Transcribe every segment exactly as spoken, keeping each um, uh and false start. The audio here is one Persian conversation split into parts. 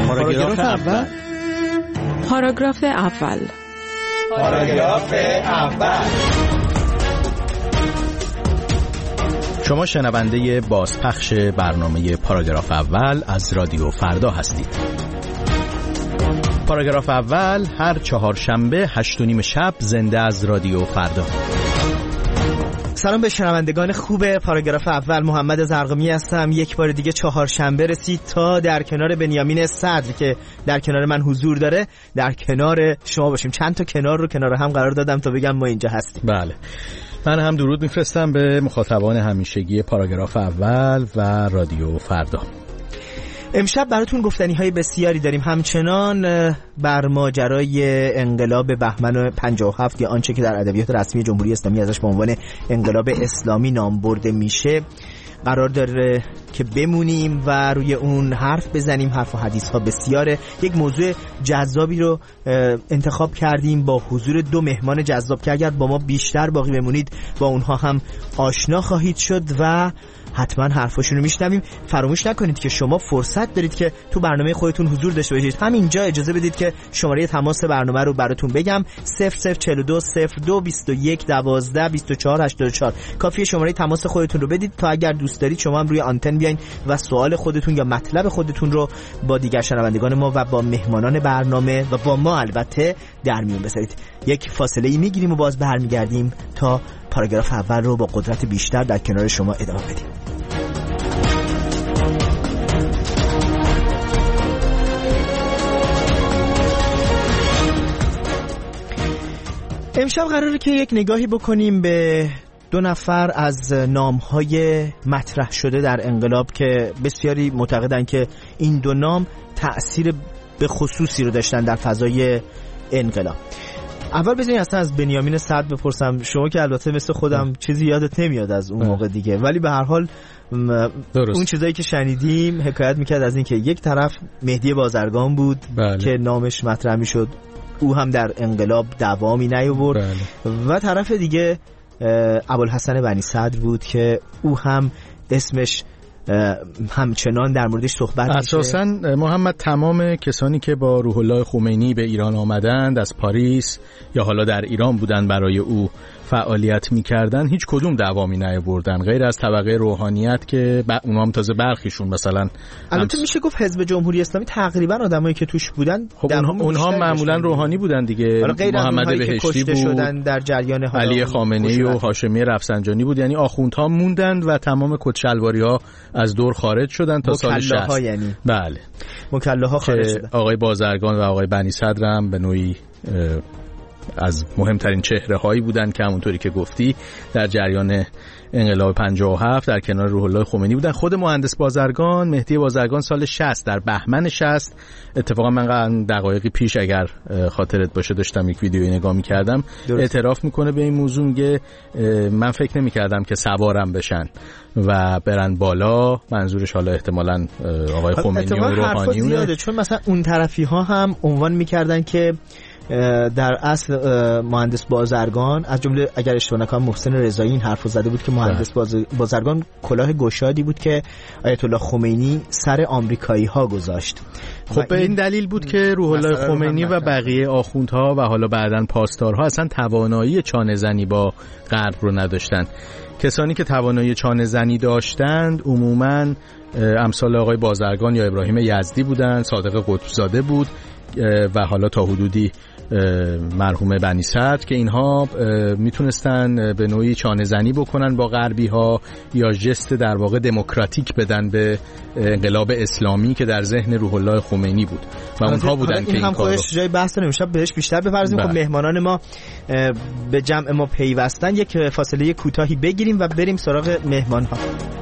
پاراگراف اول. پاراگراف اول. پاراگراف اول. شما شنونده بازپخش برنامه پاراگراف اول از رادیو فردا هستید. پاراگراف اول هر چهارشنبه هشت و نیم شب زنده از رادیو فردا. سلام به شنوندگان خوب پاراگراف اول. محمد زرقمی هستم. یک بار دیگه چهارشنبه رسید تا در کنار بنیامین صدر که در کنار من حضور داره در کنار شما باشیم. چند تا کنار رو کنار هم قرار دادم تا بگم ما اینجا هستیم. بله، من هم درود میفرستم به مخاطبان همیشگی پاراگراف اول و رادیو فردا. امشب براتون گفتنی های بسیاری داریم، همچنان بر ماجرای انقلاب بهمن پنجاه و هفت یا آنچه که در ادبیات رسمی جمهوری اسلامی ازش به عنوان انقلاب اسلامی نام برده میشه قرار داره که بمونیم و روی اون حرف بزنیم. حرف و حدیث ها بسیاره. یک موضوع جذابی رو انتخاب کردیم با حضور دو مهمان جذاب که اگر با ما بیشتر باقی بمونید با اونها هم آشنا خواهید شد و حتما حرفاشون رو میشنویم. فراموش نکنید که شما فرصت دارید که تو برنامه خودتون حضور داشته باشید. همینجا اجازه بدید که شماره تماس برنامه رو براتون بگم: صفر صفر چهل و دو صفر دو بیست و یک دوازده بیست و چهار هشتاد و چهار. کافیه شماره تماس خودتون رو بدید تا اگر دوست دارید شما هم روی آنتن بیاین و سوال خودتون یا مطلب خودتون رو با دیگر شنوندگان ما و با مهمانان برنامه و با ما البته در میون بذارید. یک فاصله ای میگیریم و باز برمیگردیم تا پاراگراف اول رو با قدرت بیشتر در کنار شما ادامه بدیم. امشب قراره که یک نگاهی بکنیم به دو نفر از نام‌های مطرح شده در انقلاب که بسیاری معتقدن که این دو نام تأثیر به خصوصی رو داشتن در فضای انقلاب. اول بذارین اصلا از بنیامین صدر بپرسم. شما که البته مثل خودم چیزی یادت نمیاد از اون موقع دیگه، ولی به هر حال درست. اون چیزایی که شنیدیم حکایت میکرد از این که یک طرف مهدی بازرگان بود بله. که نامش مطرح میشد، او هم در انقلاب دوامی نیاورد بله. و طرف دیگه ابوالحسن بنی صدر بود که او هم اسمش همچنان در موردش صحبت میشه. اساساً محمد تمام کسانی که با روح الله خمینی به ایران آمدند از پاریس یا حالا در ایران بودن برای او فعالیت میکردن هیچ کدوم دوامی نیاوردن غیر از طبقه روحانیت که با اونها هم تازه برخیشون مثلا البته میشه گفت حزب جمهوری اسلامی تقریبا آدمایی که توش بودن خب اونها, اونها معمولا روحانی بودن دیگه. محمد بهشتی بود شدن در جریان علی خامنه‌ای و هاشمی رفسنجانی بود، یعنی آخوندها موندند و تمام کتشلواری‌ها از دور خارج شدن تا سال شصت. یعنی بله مکله‌ها خارج شدن. آقای بازرگان و آقای بنی صدر هم به نوعی از مهمترین چهره هایی بودن که همونطوری که گفتی در جریان انقلاب پنجاه و هفت در کنار روح الله خمینی بودن. خود مهندس بازرگان، مهدی بازرگان، سال شصت در بهمن شصت، اتفاقا من دقایقی پیش اگر خاطرت باشه داشتم یک ویدیویی نگاه می‌کردم، اعتراف میکنه به این موضوع، میگه من فکر نمی‌کردم که سوارم بشن و برن بالا. منظورش حالا احتمالاً آقای خمینی و روحانیونه، چون مثلا اون طرفی ها هم عنوان می‌کردن که در اصل مهندس بازرگان، از جمله اگر اشتباه نکنم محسن رضایی این حرفو زده بود که مهندس بازرگان کلاه گشادی بود که آیت الله خمینی سر آمریکایی ها گذاشت. خب به این دلیل بود که روح الله خمینی و بقیه آخوندها و حالا بعداً پاسدارها اصلا توانایی چانه زنی با غرب رو نداشتن. کسانی که توانایی چانه زنی داشتند عموماً امثال آقای بازرگان یا ابراهیم یزدی بودند، صادق قطب‌زاده بود و حالا تا حدودی مرحوم بنی صدر که اینها میتونستن به نوعی چانه زنی بکنن با غربی ها یا ژست در واقع دموکراتیک بدن به انقلاب اسلامی که در ذهن روح الله خمینی بود و اونها بودن که این, این کارو جای بحث نمیشه بهش بیشتر بپردازیم. خب مهمانان ما به جمع ما پیوستن، یک فاصله کوتاهی بگیریم و بریم سراغ مهمان ها.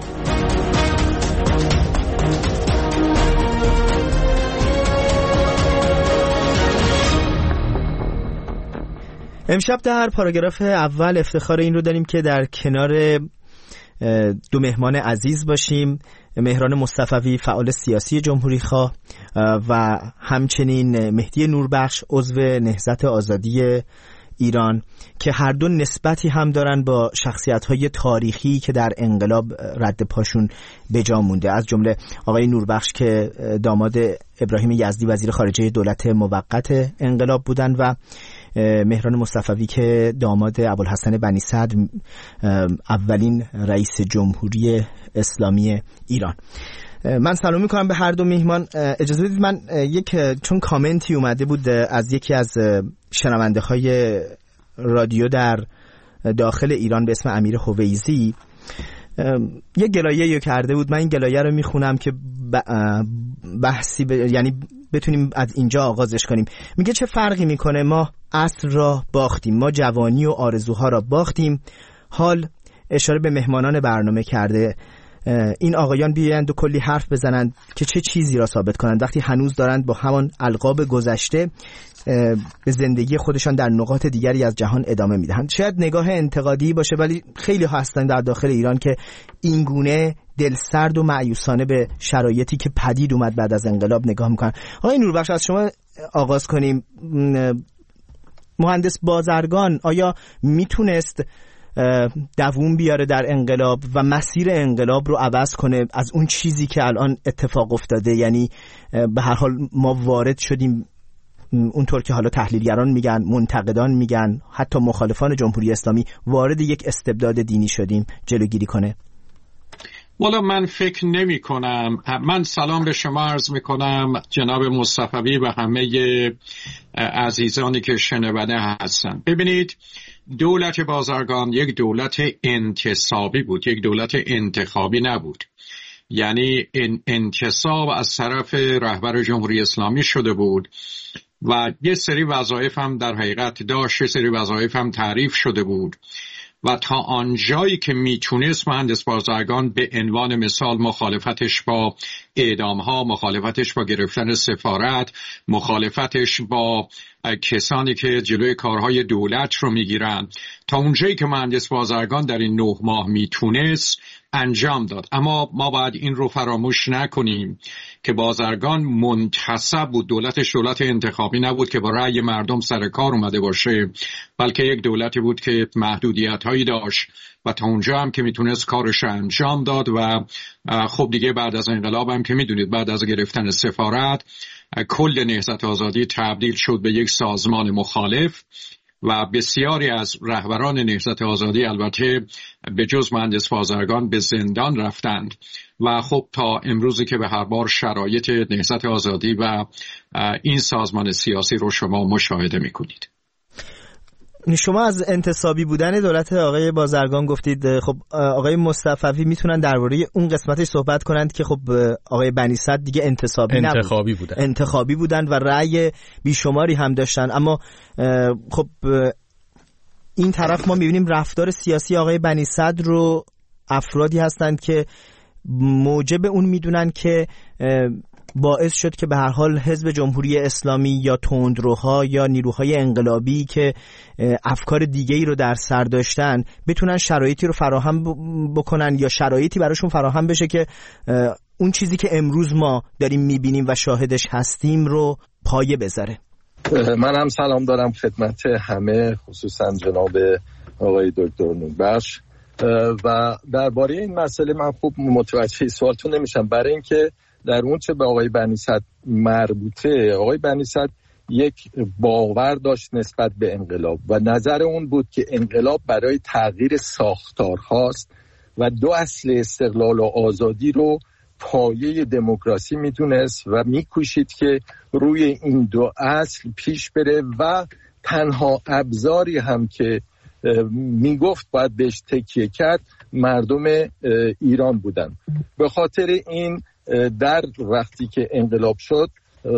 امشب در پاراگراف اول افتخار این رو داریم که در کنار دو مهمان عزیز باشیم: مهران مصطفوی، فعال سیاسی جمهوری خواه، و همچنین مهدی نوربخش، عضو نهضت آزادی ایران که هر دو نسبتی هم دارن با شخصیت‌های تاریخی که در انقلاب رد پاشون به جا مونده، از جمله آقای نوربخش که داماد ابراهیم یزدی وزیر خارجه دولت موقت انقلاب بودن و مهران مصطفوی که داماد ابوالحسن بنی صدر اولین رئیس جمهوری اسلامی ایران. من سلام میکنم به هر دو میهمان. اجازه بدید من یک چون کامنتی اومده بود از یکی از شنونده های رادیو در داخل ایران به اسم امیر هویزی یک گلایه کرده بود، من این گلایه رو میخونم که بحثی ب... یعنی بتونیم از اینجا آغازش کنیم. میگه چه فرقی میکنه، ما عصر را باختیم، ما جوانی و آرزوها را باختیم. حال اشاره به مهمانان برنامه کرده، این آقایان بیایند و کلی حرف بزنند که چه چیزی را ثابت کنند وقتی هنوز دارند با همان القاب گذشته به زندگی خودشان در نقاط دیگری از جهان ادامه میدهند. شاید نگاه انتقادی باشه ولی خیلی ها هستند در داخل ایران که این گونه دلسرد و مایوسانه به شرایطی که پدید اومد بعد از انقلاب نگاه میکنن. آقای نوربخش از شما آغاز کنیم. مهندس بازرگان آیا میتونست دووم بیاره در انقلاب و مسیر انقلاب رو عوض کنه از اون چیزی که الان اتفاق افتاده؟ یعنی به هر حال ما وارد شدیم، اونطور که حالا تحلیلگران میگن، منتقدان میگن، حتی مخالفان جمهوری اسلامی، وارد یک استبداد دینی شدیم، جلوگیری کنه؟ والا من فکر نمی کنم. من سلام به شما عرض می کنم جناب مصطفوی و همه عزیزانی که شنونده هستند. ببینید، دولت بازرگان یک دولت انتصابی بود، یک دولت انتخابی نبود. یعنی انتصاب از طرف رهبر جمهوری اسلامی شده بود و یه سری وظایف هم در حقیقت داشت، یه سری وظایف هم تعریف شده بود و تا آنجایی که میتونست مهندس بازرگان به عنوان مثال مخالفتش با اعدام ها، مخالفتش با گرفتن سفارت، مخالفتش با کسانی که جلوی کارهای دولت رو میگیرن، تا اونجایی که مهندس بازرگان در این نه ماه میتونست انجام داد. اما ما باید این رو فراموش نکنیم که بازرگان منتصب بود، دولتش دولت انتخابی نبود که با رأی مردم سر کار اومده باشه، بلکه یک دولتی بود که محدودیت هایی داشت و تا اونجا هم که میتونست کارش رو انجام داد. و خب دیگه بعد از انقلاب هم که میدونید بعد از گرفتن سفارت کل نهضت آزادی تبدیل شد به یک سازمان مخالف و بسیاری از رهبران نهضت آزادی البته به جز مهندس بازرگان به زندان رفتند و خب تا امروزی که به هر بار شرایط نهضت آزادی و این سازمان سیاسی رو شما مشاهده میکنید. شما از انتصابی بودن دولت آقای بازرگان گفتید. خب آقای مصطفوی میتونن درباره اون قسمتش صحبت کنند که خب آقای بنی صدر دیگه انتصابی نبود، انتخابی بودن انتخابی بودن و رأی بیشماری هم داشتن. اما خب این طرف ما میبینیم رفتار سیاسی آقای بنی صدر رو افرادی هستند که موجب اون میدونن که باعث شد که به هر حال حزب جمهوری اسلامی یا تندروها یا نیروهای انقلابی که افکار دیگه‌ای رو در سر داشتن بتونن شرایطی رو فراهم بکنن یا شرایطی براشون فراهم بشه که اون چیزی که امروز ما داریم میبینیم و شاهدش هستیم رو پایه بذاره. من هم سلام دارم خدمت همه، خصوصا جناب آقای دکتر نوربخش. و درباره این مسئله من خوب متوجه سوالتون نمیشم، برای اینکه در اون چه به آقای بنی صدر مربوطه، آقای بنی صدر یک باور داشت نسبت به انقلاب و نظر اون بود که انقلاب برای تغییر ساختارهاست و دو اصل استقلال و آزادی رو پایه دموکراسی میدونست و میکوشید که روی این دو اصل پیش بره و تنها ابزاری هم که میگفت باید بهش تکیه کرد مردم ایران بودن. به خاطر این در وقتی که انقلاب شد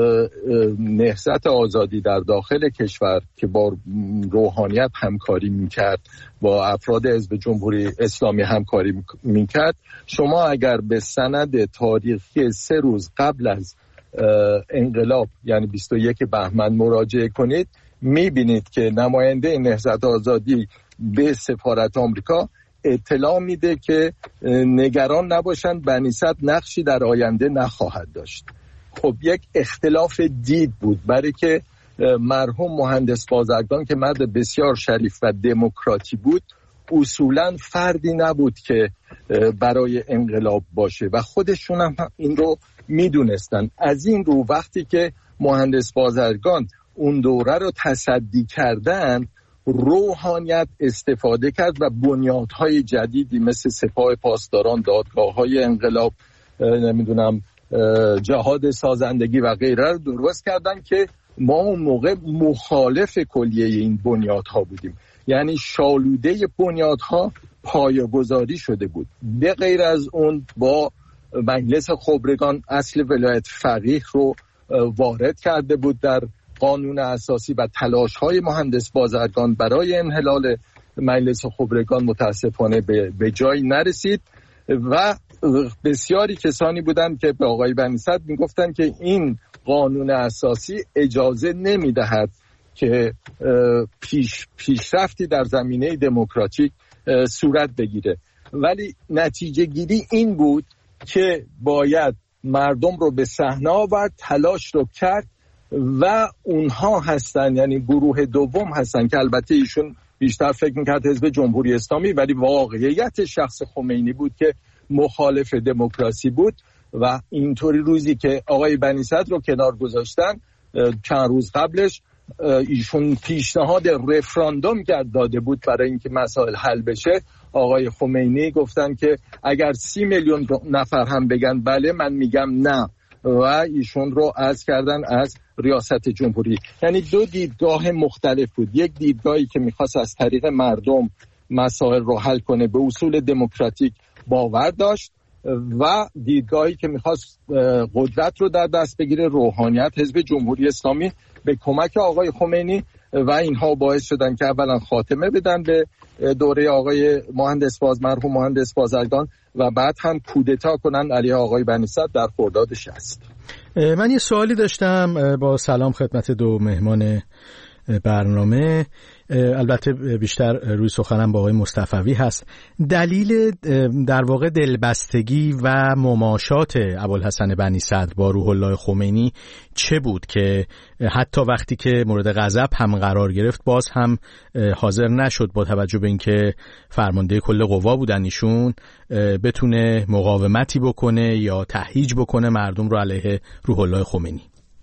نهضت آزادی در داخل کشور که با روحانیت همکاری میکرد، با افراد حزب جمهوری اسلامی همکاری میکرد، شما اگر به سند تاریخی سه روز قبل از انقلاب یعنی بیست و یک بهمن مراجعه کنید میبینید که نماینده نهضت آزادی به سفارت آمریکا اطلاع میده که نگران نباشند بنی صدر نقشی در آینده نخواهد داشت. خب یک اختلاف دید بود، برای که مرحوم مهندس بازرگان که مرد بسیار شریف و دموکراتی بود اصولاً فردی نبود که برای انقلاب باشه و خودشون هم این رو میدونستن. از این رو وقتی که مهندس بازرگان اون دوره رو تصدی کردن، روحانیت استفاده کرد و بنیادهای جدیدی مثل سپاه پاسداران، دادگاه‌های انقلاب، نمیدونم جهاد سازندگی و غیره رو درست کردن که ما اون موقع مخالف کلیه این بنیادها بودیم. یعنی شالوده بنیادها پایه‌گذاری شده بود. به غیر از اون با مجلس خبرگان اصل ولایت فقیه رو وارد کرده بود در قانون اساسی و تلاش‌های مهندس بازرگان برای انحلال مجلس خبرگان متاسفانه به, به جای نرسید و بسیاری کسانی بودند که به آقای بنی صدر میگفتن که این قانون اساسی اجازه نمیدهد که پیش پیشرفتی در زمینه دموکراتیک صورت بگیره. ولی نتیجه گیری این بود که باید مردم رو به صحنه آورد، تلاش رو کرد و اونها هستن، یعنی گروه دوم هستن که البته ایشون بیشتر فکر میکرد حزب جمهوری اسلامی، ولی واقعیت شخص خمینی بود که مخالف دموکراسی بود و اینطوری روزی که آقای بنی صدر رو کنار گذاشتن، چند روز قبلش ایشون پیشنهاد رفراندوم کرد داده بود برای اینکه مسائل حل بشه. آقای خمینی گفتن که اگر سی میلیون نفر هم بگن بله من میگم نه و ایشون رو عزل کردن از ریاست جمهوری. یعنی دو دیدگاه مختلف بود، یک دیدگاهی که میخواست از طریق مردم مسائل رو حل کنه، به اصول دموکراتیک باور داشت، و دیدگاهی که میخواست قدرت رو در دست بگیره، روحانیت حزب جمهوری اسلامی به کمک آقای خمینی، و اینها باعث شدن که اولا خاتمه بدن به دوره آقای مهندس باز مرحوم مهندس بازرگان و بعد هم کودتا کنن علیه آقای بنی صدر در خرداد شصت. من یه سوالی داشتم با سلام خدمت دو مهمان برنامه، البته بیشتر روی سخنم با آقای مصطفوی هست. دلیل در واقع دلبستگی و مماشات ابوالحسن بنی صدر با روح الله خمینی چه بود که حتی وقتی که مورد غضب هم قرار گرفت باز هم حاضر نشد با توجه به اینکه فرمانده کل قوا بودن ایشون بتونه مقاومتی بکنه یا تهییج بکنه مردم رو علیه روح الله خمینی؟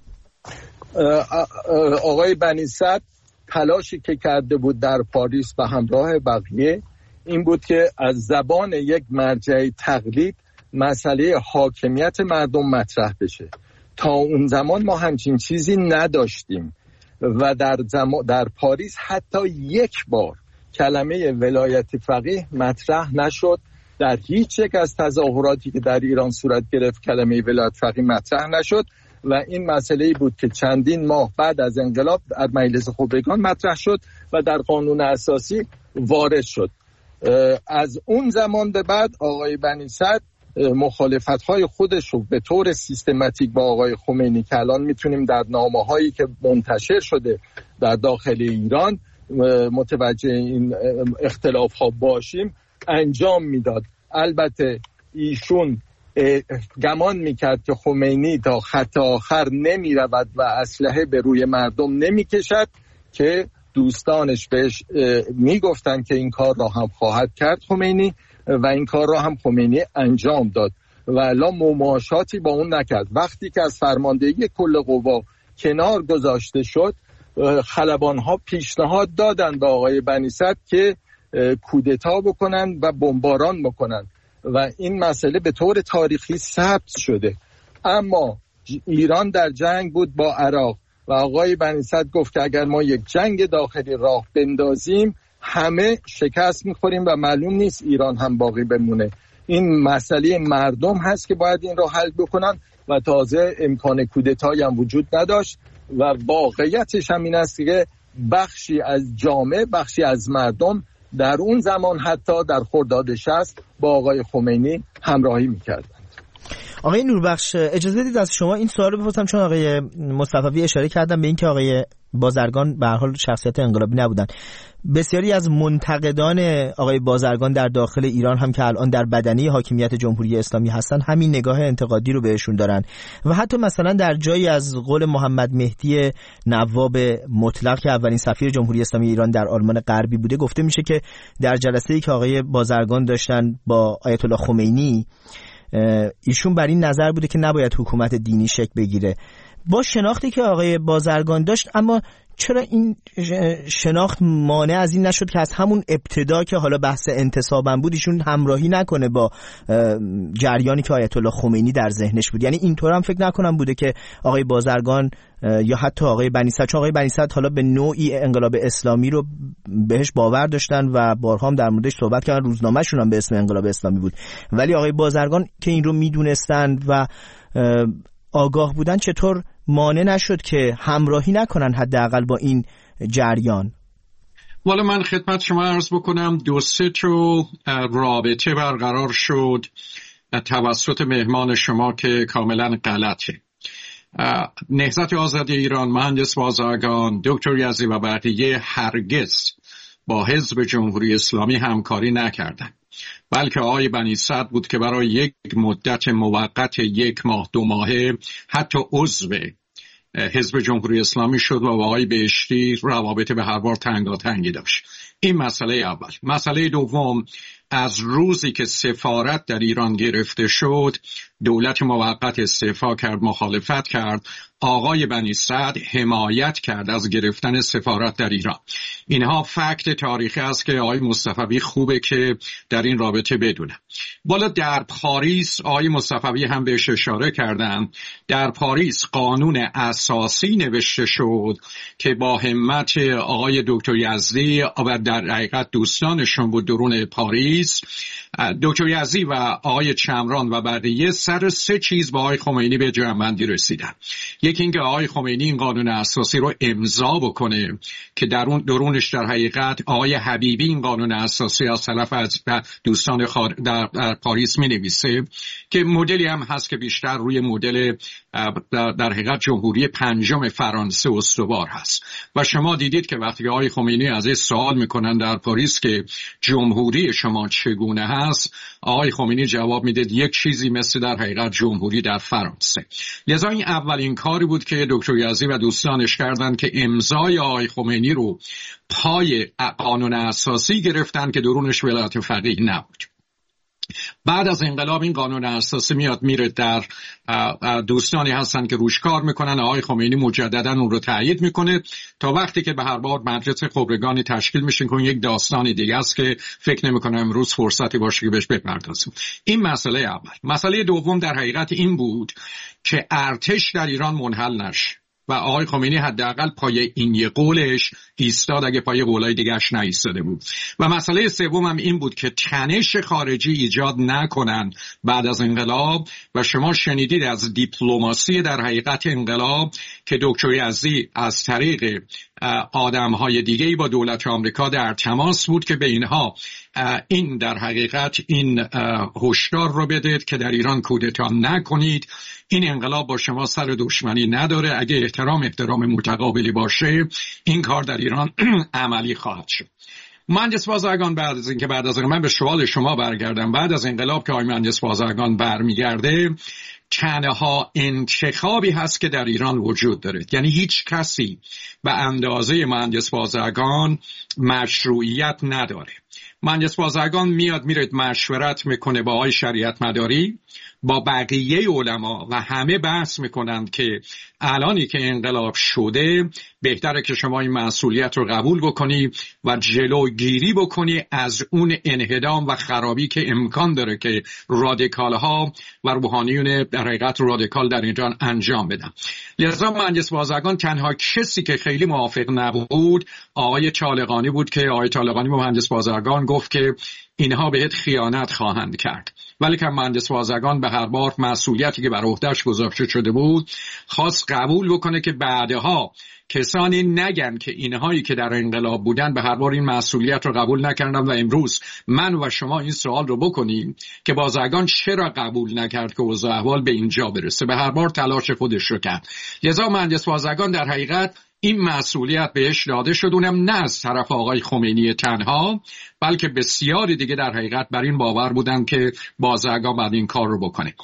آقای بنی صدر تلاشی که کرده بود در پاریس به همراه بقیه این بود که از زبان یک مرجع تقلید مسئله حاکمیت مردم مطرح بشه. تا اون زمان ما همچین چیزی نداشتیم و در, زم... در پاریس حتی یک بار کلمه ولایت فقیه مطرح نشد. در هیچ یک از تظاهراتی که در ایران صورت گرفت کلمه ولایت فقیه مطرح نشد و این مسئله‌ای بود که چندین ماه بعد از انقلاب در مجلس خبرگان مطرح شد و در قانون اساسی وارد شد. از اون زمان به بعد آقای بنی صدر مخالفت‌های خودش رو به طور سیستماتیک با آقای خمینی که الان میتونیم در نامه‌هایی که منتشر شده در داخل ایران متوجه این اختلاف‌ها باشیم انجام میداد. البته ایشون گمان میکرد که خمینی تا خط آخر نمی رود و اسلحه به روی مردم نمی کشد که دوستانش بهش میگفتن که این کار را هم خواهد کرد خمینی و این کار را هم خمینی انجام داد و الان مماشاتی با اون نکرد. وقتی که از فرماندهی کل قوا کنار گذاشته شد خلبانها پیشنهاد دادن به آقای بنی صدر که کودتا بکنن و بمباران بکنن و این مسئله به طور تاریخی ثبت شده. اما ایران در جنگ بود با عراق و آقای بنی صدر گفت که اگر ما یک جنگ داخلی راه بندازیم همه شکست میخوریم و معلوم نیست ایران هم باقی بمونه. این مسئله مردم هست که باید این رو حل بکنن و تازه امکان کودتایی هم وجود نداشت و واقعیتش هم این است که بخشی از جامعه، بخشی از مردم در اون زمان حتی در خرداد شصت با آقای خمینی همراهی میکردند. آقای نوربخش اجازه بدید از شما این سوال رو بپرسم، چون آقای مصطفوی اشاره کردن به این که آقای بازرگان به هر حال شخصیت انقلابی نبودن. بسیاری از منتقدان آقای بازرگان در داخل ایران هم که الان در بدنه حاکمیت جمهوری اسلامی هستن همین نگاه انتقادی رو بهشون دارن و حتی مثلا در جایی از قول محمد مهدی نواب مطلق که اولین سفیر جمهوری اسلامی ایران در آلمان غربی بوده گفته میشه که در جلسه‌ای که آقای بازرگان داشتن با آیت الله خمینی ایشون بر این نظر بوده که نباید حکومت دینی شکل بگیره. با شناختی که آقای بازرگان داشت، اما چرا این شناخت مانع از این نشد که از همون ابتدا که حالا بحث انتصابم بود ایشون همراهی نکنه با جریانی که آیت الله خمینی در ذهنش بود؟ یعنی اینطور هم فکر نکنم بوده که آقای بازرگان یا حتی آقای بنی صدر، چون آقای بنی صدر حالا به نوعی انقلاب اسلامی رو بهش باور داشتن و بارها هم در موردش صحبت کردن، روزنامه‌شون هم به اسم انقلاب اسلامی بود، ولی آقای بازرگان که این رو میدونستن و آگاه بودن چطور مانع نشد که همراهی نکنن حداقل با این جریان؟ والا من خدمت شما عرض بکنم دو سه تا رابطه برقرار شد توسط مهمان شما که کاملا غلطه. نهضت آزادی ایران، مهندس بازرگان، دکتر یزدی و بقیه هرگز با حزب جمهوری اسلامی همکاری نکردند، بلکه آقای بنی صدر بود که برای یک مدت موقت یک ماه دو ماهه حتی عضو حزب جمهوری اسلامی شد و با آقای بهشتی روابط به هر بار تنگاتنگی داشت. این مسئله اول. مسئله دوم، از روزی که سفارت در ایران گرفته شد دولت موقت استعفا کرد، مخالفت کرد، آقای بنی صدر حمایت کرد از گرفتن سفارت در ایران. اینها فکت تاریخی است که آقای مصطفی خوبه که در این رابطه بدونه. بالا در پاریس آقای مصطفی هم بهش اشاره کردن، در پاریس قانون اساسی نوشته شد که با همت آقای دکتر یزدی و در حقیقت دوستانشون بود درون پاریس، دکتر یزدی و آقای چمران و بقیه سر سه چیز با آقای خمینی به جمع‌بندی رسیدن. یکی اینکه آقای خمینی این قانون اساسی رو امضا بکنه که در اون درونش در حقیقت آقای حبیبی این قانون اساسی از طرف از دوستان خار... در... در پاریس می نویسه که مدلی هم هست که بیشتر روی مدل در, در حقیقت جمهوری پنجم فرانسه استوار هست. و شما دیدید که وقتی آقای خمینی از این سوال میکنن در پاریس که جمهوری شما چگونه هست، آقای خمینی جواب میده یک چیزی مثل در حقیقت جمهوری در فرانسه. لذا این اولین کاری بود که دکتر یزدی و دوستانش کردن که امضای آقای خمینی رو پای قانون اساسی گرفتن که درونش ولایت فقیه نبود. بعد از انقلاب این قانون اساسی میاد میره در دوستانی هستن که روش کار میکنن، آقای خمینی مجددا اون رو تایید میکنه تا وقتی که به هر بار مجلس خبرگانی تشکیل میشه که یک داستان دیگه است که فکر نمیکنم امروز فرصتی باشه که بهش بپردازیم. این مسئله اول. مسئله دوم در حقیقت این بود که ارتش در ایران منحل نشه و آقای خمینی حداقل پای این یه قولش ایستاد اگه پای قولای دیگه‌اش نایستاده بود. و مسئله سوم هم این بود که تنش خارجی ایجاد نکنن بعد از انقلاب. و شما شنیدید از دیپلماسی در حقیقت انقلاب که دکتر یزدی از طریق آدم‌های دیگه‌ای با دولت آمریکا در تماس بود که به اینها این در حقیقت این هشدار رو بدید که در ایران کودتا نکنید، این انقلاب با شما سر دشمنی نداره، اگه احترام احترام متقابلی باشه این کار در ایران عملی خواهد شد. مهندس بازرگان بعد از اینکه بعد از اینکه من به سوال شما برگردم، بعد از انقلاب که آقای مهندس بازرگان برمیگرده تنها انتخابی هست که در ایران وجود داره، یعنی هیچ کسی به اندازه مهندس بازرگان مشروعیت نداره. مهندس بازرگان میاد میره مشورت میکنه با آقای شریعت مداری، با بقیه علما و همه بحث میکنند که الانی که انقلاب شده بهتره که شما این مسئولیت رو قبول بکنی و جلوگیری بکنی از اون انهدام و خرابی که امکان داره که رادیکال ها و روحانیون در حقیقت رادیکال در ایران انجام بدن. لذا مهندس بازرگان تنها کسی که خیلی موافق نبود آقای طالقانی بود که آقای طالقانی با مهندس بازرگان گفت که اینها بهت خیانت خواهند کرد، ولی که مهندس بازرگان به هر بار مسئولیتی که بر عهده‌اش گذاشته شده بود خواست قبول بکنه که بعدها کسانی نگن که اینهایی که در انقلاب بودن به هر بار این مسئولیت رو قبول نکردن و امروز من و شما این سوال رو بکنیم که بازرگان چرا قبول نکرد که اوضاع احوال به اینجا برسه. به هر بار تلاش خودش رو کرد. لذا مهندس بازرگان در حقیقت این مسئولیت بهش داده شد، اونم نه از طرف آقای خمینی تنها، بلکه بسیاری دیگه در حقیقت بر این باور بودن که بازرگان باید این کار رو بکنه.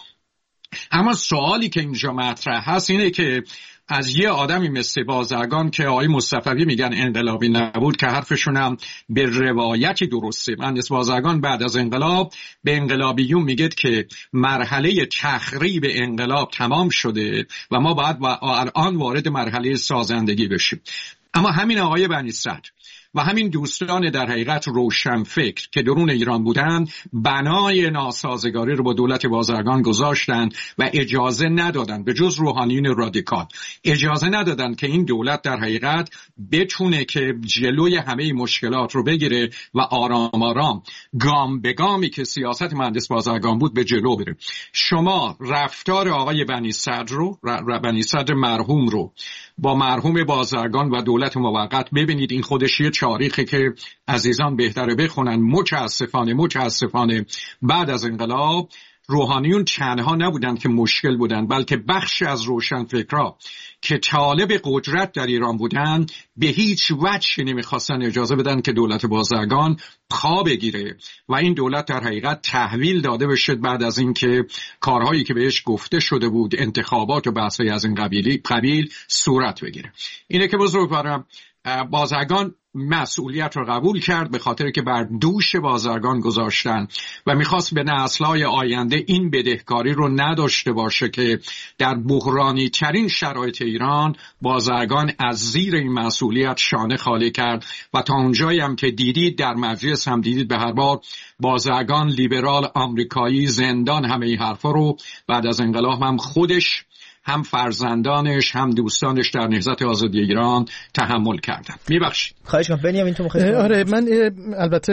اما سوالی که اینجا مطرح هست اینه که از یه آدمی مثل بازرگان که آقای مصطفی میگن انقلابی نبود، که حرفشون هم به روایتی درسته، مهندس بازرگان بعد از انقلاب به انقلابیون میگه که مرحله تخریب انقلاب تمام شده و ما باید الان وارد مرحله سازندگی بشیم. اما همین آقای بنی صدر و همین دوستان در حقیقت روشنفکر که درون ایران بودن بنای ناسازگاری رو با دولت بازرگان گذاشتن و اجازه ندادن، به جز روحانیون رادیکال اجازه ندادن که این دولت در حقیقت بتونه که جلوی همه مشکلات رو بگیره و آرام آرام گام به گامی که سیاست مهندس بازرگان بود به جلو بره. شما رفتار آقای بنی صدر رو بنی صدر مرحوم رو با مرحوم بازرگان و دولت موقت ببینید. این خودش یه تاریخی که عزیزان بهتره بخونن. متاسفانه متاسفانه بعد از انقلاب روحانیون تنها نبودن که مشکل بودن، بلکه بخش از روشنفکرها که طالب قدرت در ایران بودن به هیچ وجهی نمیخواستن اجازه بدن که دولت بازرگان پا بگیره و این دولت در حقیقت تحویل داده بشه بعد از اینکه کارهایی که بهش گفته شده بود، انتخابات و بحث‌های از این قبیلی قبیل صورت بگیره. اینه که بزرگوارم بازرگان مسئولیت رو قبول کرد، به خاطر که بر دوش بازرگان گذاشتن و میخواست به نسل‌های آینده این بدهکاری رو نداشته باشه که در بحرانی ترین شرایط ایران بازرگان از زیر این مسئولیت شانه خالی کرد و تا اونجایی هم که دیدید در مجلس هم دیدید به هر بار بازرگان لیبرال آمریکایی زندان همه این حرفا رو بعد از انقلاب هم خودش هم فرزندانش هم دوستانش در نهضت آزادی ایران تحمل کردن. میبخشید. خواهش کنم بنیامین تو مخاطب. آره من البته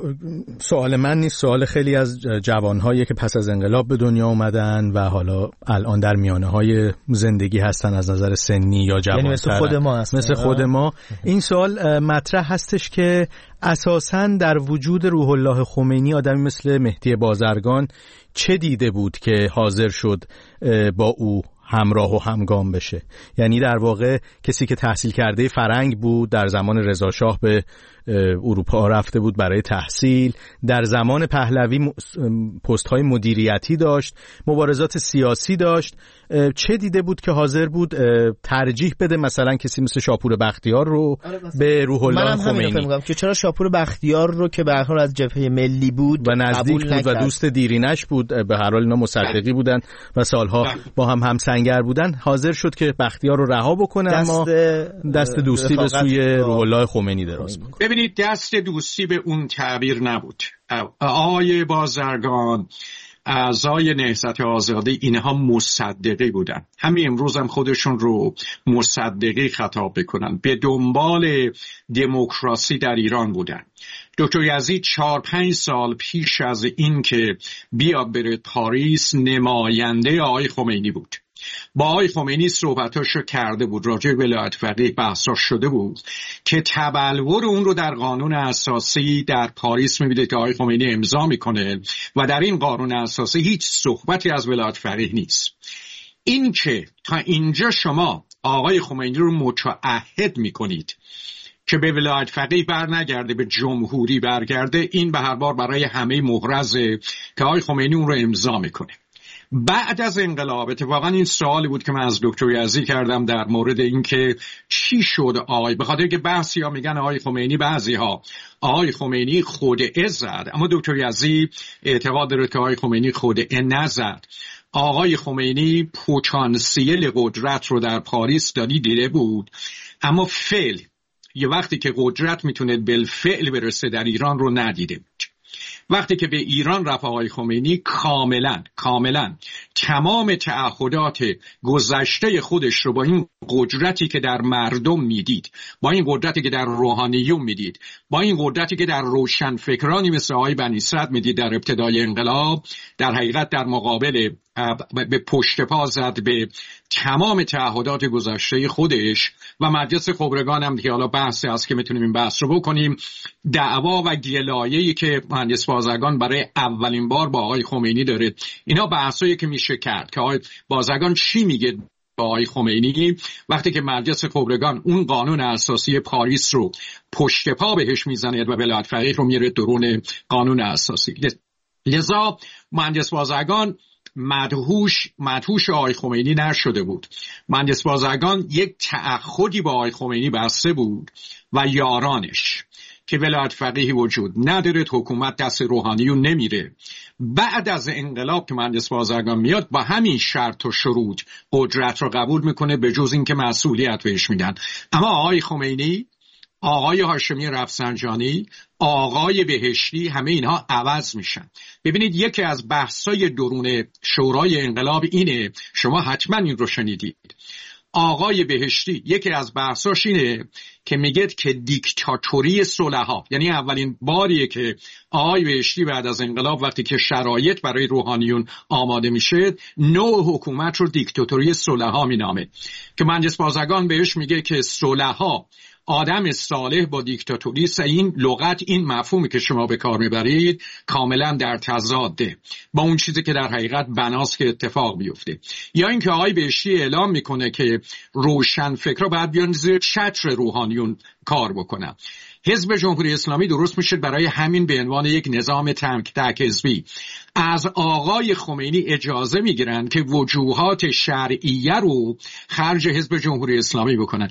سوال من نیست، سوال خیلی از جوانهایی که پس از انقلاب به دنیا اومدن و حالا الان در میانه‌های زندگی هستن از نظر سنی یا جوان‌تر، یعنی مثل خود ما هستن. مثل خود ما. این سوال مطرح هستش که اساساً در وجود روح الله خمینی آدمی مثل مهدی بازرگان چه دیده بود که حاضر شد با او همراه و همگام بشه؟ یعنی در واقع کسی که تحصیل کرده فرنگ بود، در زمان رضا شاه به اروپا رفته بود برای تحصیل، در زمان پهلوی پست‌های مدیریتی داشت، مبارزات سیاسی داشت. چه دیده بود که حاضر بود ترجیح بده مثلا کسی مثل شاپور بختیار رو به روح الله خمینی؟ من هم که چرا شاپور بختیار رو که به هر حال از جبهه ملی بود و نزدیک بود و دوست دیرینش بود، به هر حال اینا مصدقی بودن و سالها با هم همسنگر بودن، حاضر شد که بختیار رو رها بکنه اما دست دوستی به سوی روح الله خمینی دراز بکنه. ببینید دست دوستی به اون تعبیر نبود. آقای بازرگان، اعضای نهضت آزادی، اینها مصدقی بودن. همین امروز هم خودشون رو مصدقی خطاب بکنن. به دنبال دموکراسی در ایران بودن. دکتر یزید چهار پنج سال پیش از این که بیاد بره پاریس نماینده آقای خمینی بود. با آقای خمینی صحبتاشو کرده بود، راجع به ولایت فقیه بحثا شده بود که تبلور اون رو در قانون اساسی در پاریس می‌بینید که آقای خمینی امضا میکنه و در این قانون اساسی هیچ صحبتی از ولایت فقیه نیست. این که تا اینجا شما آقای خمینی رو متعهد میکنید که به ولایت فقیه بر نگرده، به جمهوری برگرده، این به هر بار برای همه محرزه که آقای خمینی اون رو امضا میکنه. بعد از انقلاب اتفاقا این سوالی بود که من از دکتر یزدی کردم در مورد اینکه چی شد آقای، به خاطر که بعضی ها میگن آقای خمینی، بعضی ها آقای خمینی خودعه زد، اما دکتر یزدی اعتقاد داره که آقای خمینی خودعه نزد. آقای خمینی پتانسیل قدرت رو در پاریس دادی دیده بود، اما فعل یه وقتی که قدرت میتونه بالفعل برسه در ایران رو ندیده بود. وقتی که به ایران رفت آقای خمینی کاملا کاملا تمام تعهدات گذشته خودش رو با این قدرتی که در مردم میدید، با این قدرتی که در روحانیون میدید، با این قدرتی که در روشنفکرانی مثل آقای بنی صدر میدید در ابتدای انقلاب، در حقیقت در مقابل به پشت پا زد به تمام تعهدات گذشته خودش و مجلس خبرگان هم که حالا بحثی هست که میتونیم این بحث رو بکنیم. دعوا و گلایه‌ای که مهندس بازرگان برای اولین بار با آقای خمینی داره، اینا بحثایی که میشه کرد که آقای بازرگان چی میگه با آقای خمینی وقتی که مجلس خبرگان اون قانون اساسی پاریس رو پشت پا بهش میزنه و ولایت فقیه رو میره درون قانون اساسی. لذا مهندس بازرگان مدهوش مدهوش آقای خمینی نشده بود. مهندس بازرگان یک تعهدی با آقای خمینی بسته بود و یارانش که ولایت فقیهی وجود نداره، حکومت دست روحانیون نمیره. بعد از انقلاب که مهندس بازرگان میاد با همین شرط و شروط قدرت رو قبول میکنه، به جز این که مسئولیت بهش میدن. اما آقای خمینی، آقای هاشمی رفسنجانی، آقای بهشتی، همه اینها عوض میشن. ببینید یکی از بحثای درون شورای انقلاب اینه، شما حتما این رو شنیدید، آقای بهشتی یکی از بحثاش اینه که میگه که دیکتاتوری صلحا، یعنی اولین باریه که آقای بهشتی بعد از انقلاب وقتی که شرایط برای روحانیون آماده میشه نوع حکومت رو دیکتاتوری صلحا مینامه، که مهندس بازرگان بهش میگه که صلحا آدم صالح با دیکتاتوری، این لغت، این مفهومی که شما به کار میبرید کاملا در تضاده با اون چیزی که در حقیقت بناست که اتفاق بیفته. یا اینکه آقای بهشتی اعلام میکنه که روشن فکرها باید بیان زیر چتر روحانیون کار بکنن. حزب جمهوری اسلامی درست میشه برای همین به عنوان یک نظام تک تک حزبی. از آقای خمینی اجازه میگیرن که وجوهات شرعیه رو خرج حزب جمهوری اسلامی بکنن.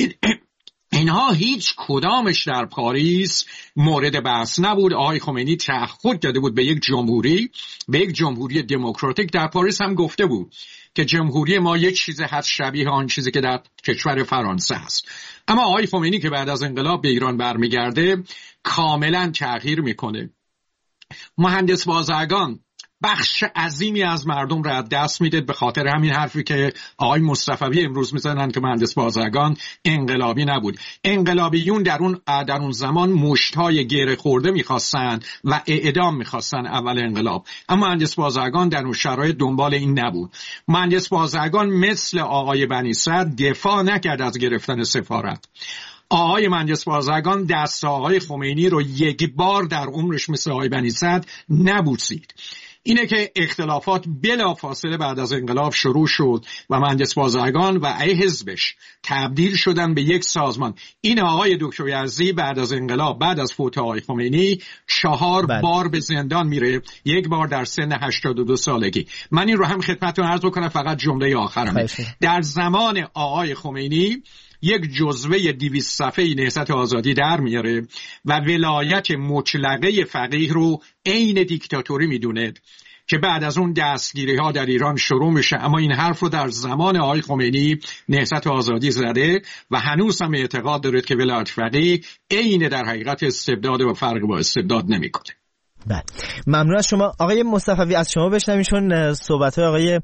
اینها هیچ کدامش در پاریس مورد بحث نبود. آقای خمینی تعهد داده بود به یک جمهوری، به یک جمهوری دموکراتیک. در پاریس هم گفته بود که جمهوری ما یک چیز هست شبیه آن چیزی که در کشور فرانسه است. اما آقای خمینی که بعد از انقلاب به ایران برمیگرده کاملا تغییر میکنه. مهندس بازرگان بخش عظیمی از مردم را دست میده، به خاطر همین حرفی که آقای مصطفی امروز میزنن که مهندس بازرگان انقلابی نبود. انقلابیون در اون در اون زمان مشت‌های گره خورده میخواستن و اعدام میخواستن اول انقلاب، اما مهندس بازرگان در اون شرایط دنبال این نبود. مهندس بازرگان مثل آقای بنی صدر دفاع نکرد از گرفتن سفارت. آقای مهندس بازرگان دست آقای خمینی رو یک بار در عمرش مثل آقای بنی صدر نبوسید. اینه که اختلافات بلافاصله بعد از انقلاب شروع شد و مهندس بازرگان و ای حزبش تبدیل شدن به یک سازمان. این آقای دکتر یزدی بعد از انقلاب، بعد از فوت آقای خمینی، چهار بله. بار به زندان میره، یک بار در سن هشتاد و دو سالگی. من این رو هم خدمتتون عرض بکنم، فقط جمله آخرم. در زمان آقای خمینی یک جزوه دویست صفحه‌ای نهضت آزادی در میاره و ولایت مطلقه فقیه رو عین دیکتاتوری میدونه که بعد از اون دستگیری ها در ایران شروع میشه. اما این حرف رو در زمان آقای خمینی نهضت آزادی زده و هنوز هم اعتقاد داره که ولایت فقیه عین در حقیقت استبداد و فرق با استبداد نمیکنه. بله، ممنون از شما آقای مصطفی. از شما بشنویم، چون صحبت‌های آقای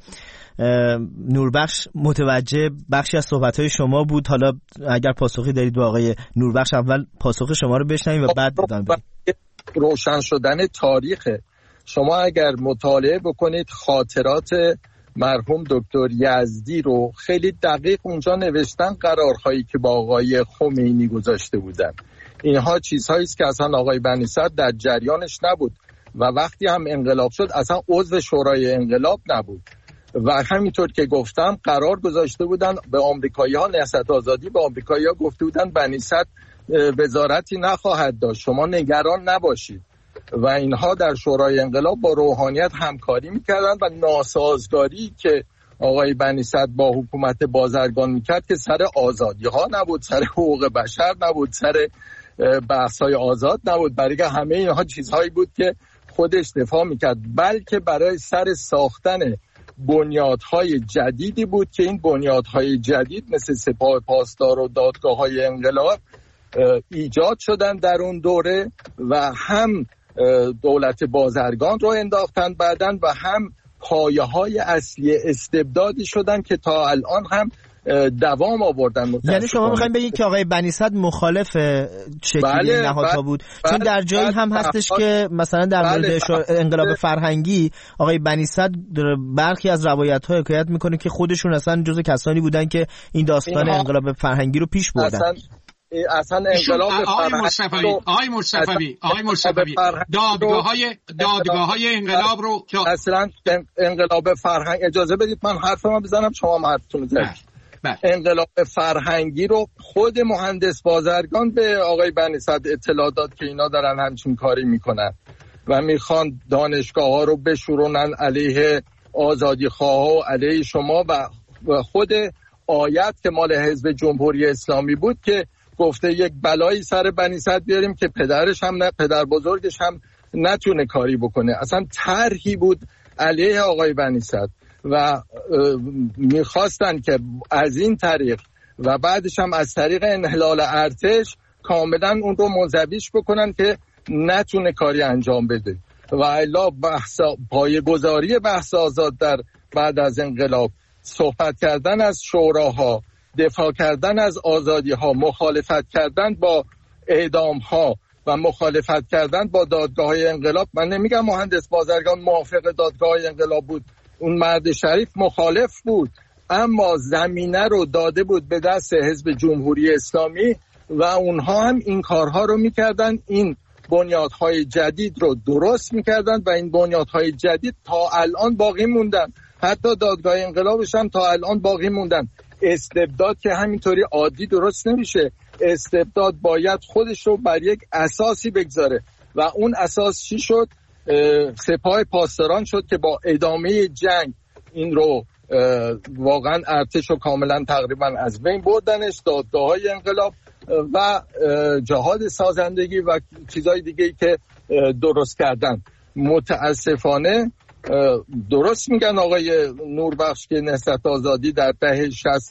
نوربخش متوجه بخشی از صحبت‌های شما بود. حالا اگر پاسخی دارید با آقای نوربخش، اول پاسخ شما رو بشنویم و بعد ادامه بدیم. روشن شدن تاریخ شما اگر مطالعه بکنید خاطرات مرحوم دکتر یزدی رو خیلی دقیق اونجا نوشتن، قرارهایی که با آقای خمینی گذاشته بودن. اینها چیزهایی است که اصلا آقای بنی صدر در جریانش نبود و وقتی هم انقلاب شد اصلا عضو شورای انقلاب نبود. و همینطور که گفتم قرار گذاشته بودن به آمریکایی‌ها، نهضت آزادی به آمریکایی‌ها گفته بودن بنی صدر وزارتی نخواهد داشت، شما نگران نباشید. و اینها در شورای انقلاب با روحانیت همکاری میکردن و ناسازگاری که آقای بنی صدر با حکومت بازرگان میکرد که سر آزادی‌ها نبود، سر حقوق بشر نبود، سر بحث‌های آزاد نبود، برای همه اینها چیزهایی بود که خودش دفاع میکرد، بلکه برای سر ساختن بنیادهای جدیدی بود که این بنیادهای جدید مثل سپاه پاسدار و دادگاه‌های انقلاب ایجاد شدن در اون دوره و هم دولت بازرگان رو انداختن بعدن و هم پایه‌های اصلی استبدادی شدن که تا الان هم دوام آوردن. یعنی شما میخواین بگید که آقای بنی صدر مخالف شکلی بله، نهادها بود؟ بله، چون در جایی هم هستش بله، که مثلا در مورد بله، انقلاب بله، فرهنگی آقای بنی صدر برخی از روایت‌ها حکایت میکنه که خودشون اصلا جزو کسانی بودن که این داستان انقلاب فرهنگی رو پیش بردن. اصلا انقلاب آقای مصطفی آقای مصطفی آقای مصطفی دادگاه‌های دادگاه‌های انقلاب رو اصلا انقلاب فرهنگ، اجازه بدید من حرفمو بزنم شما حرفتون رو بزنید. انقلاب فرهنگی رو خود مهندس بازرگان به آقای بنی صدر اطلاع داد که اینا دارن همچین کاری میکنن و میخوان دانشگاه ها رو بشورونن علیه آزادی خواه و علیه شما و خود آیت که مال حزب جمهوری اسلامی بود که گفته یک بلایی سر بنی صدر بیاریم که پدرش هم نه پدر بزرگش هم نتونه کاری بکنه. اصلا طرحی بود علیه آقای بنی صدر و میخواستن که از این طریق و بعدش هم از طریق انحلال ارتش کاملا اون رو منزویش بکنن که نتونه کاری انجام بده و الا بحث پایه‌گذاری بحث آزاد در بعد از انقلاب، صحبت کردن از شوراها، دفاع کردن از آزادی ها، مخالفت کردن با اعدام ها و مخالفت کردن با دادگاه های انقلاب. من نمیگم مهندس بازرگان موافق دادگاه های انقلاب بود، اون مرد شریف مخالف بود، اما زمینه رو داده بود به دست حزب جمهوری اسلامی و اونها هم این کارها رو میکردن، این بنیادهای جدید رو درست میکردن و این بنیادهای جدید تا الان باقی موندن، حتی دادگاه انقلابش هم تا الان باقی موندن. استبداد که همینطوری عادی درست نمیشه، استبداد باید خودش رو بر یک اساسی بگذاره و اون اساس چی شد؟ سپاه پاسداران شد که با ادامه جنگ این رو واقعا ارتش رو کاملا تقریبا از بین بردنش، دادگاه‌های انقلاب و جهاد سازندگی و چیزهای دیگه‌ای که درست کردن. متاسفانه درست میگن آقای نوربخش که نهضت آزادی در دهه شصت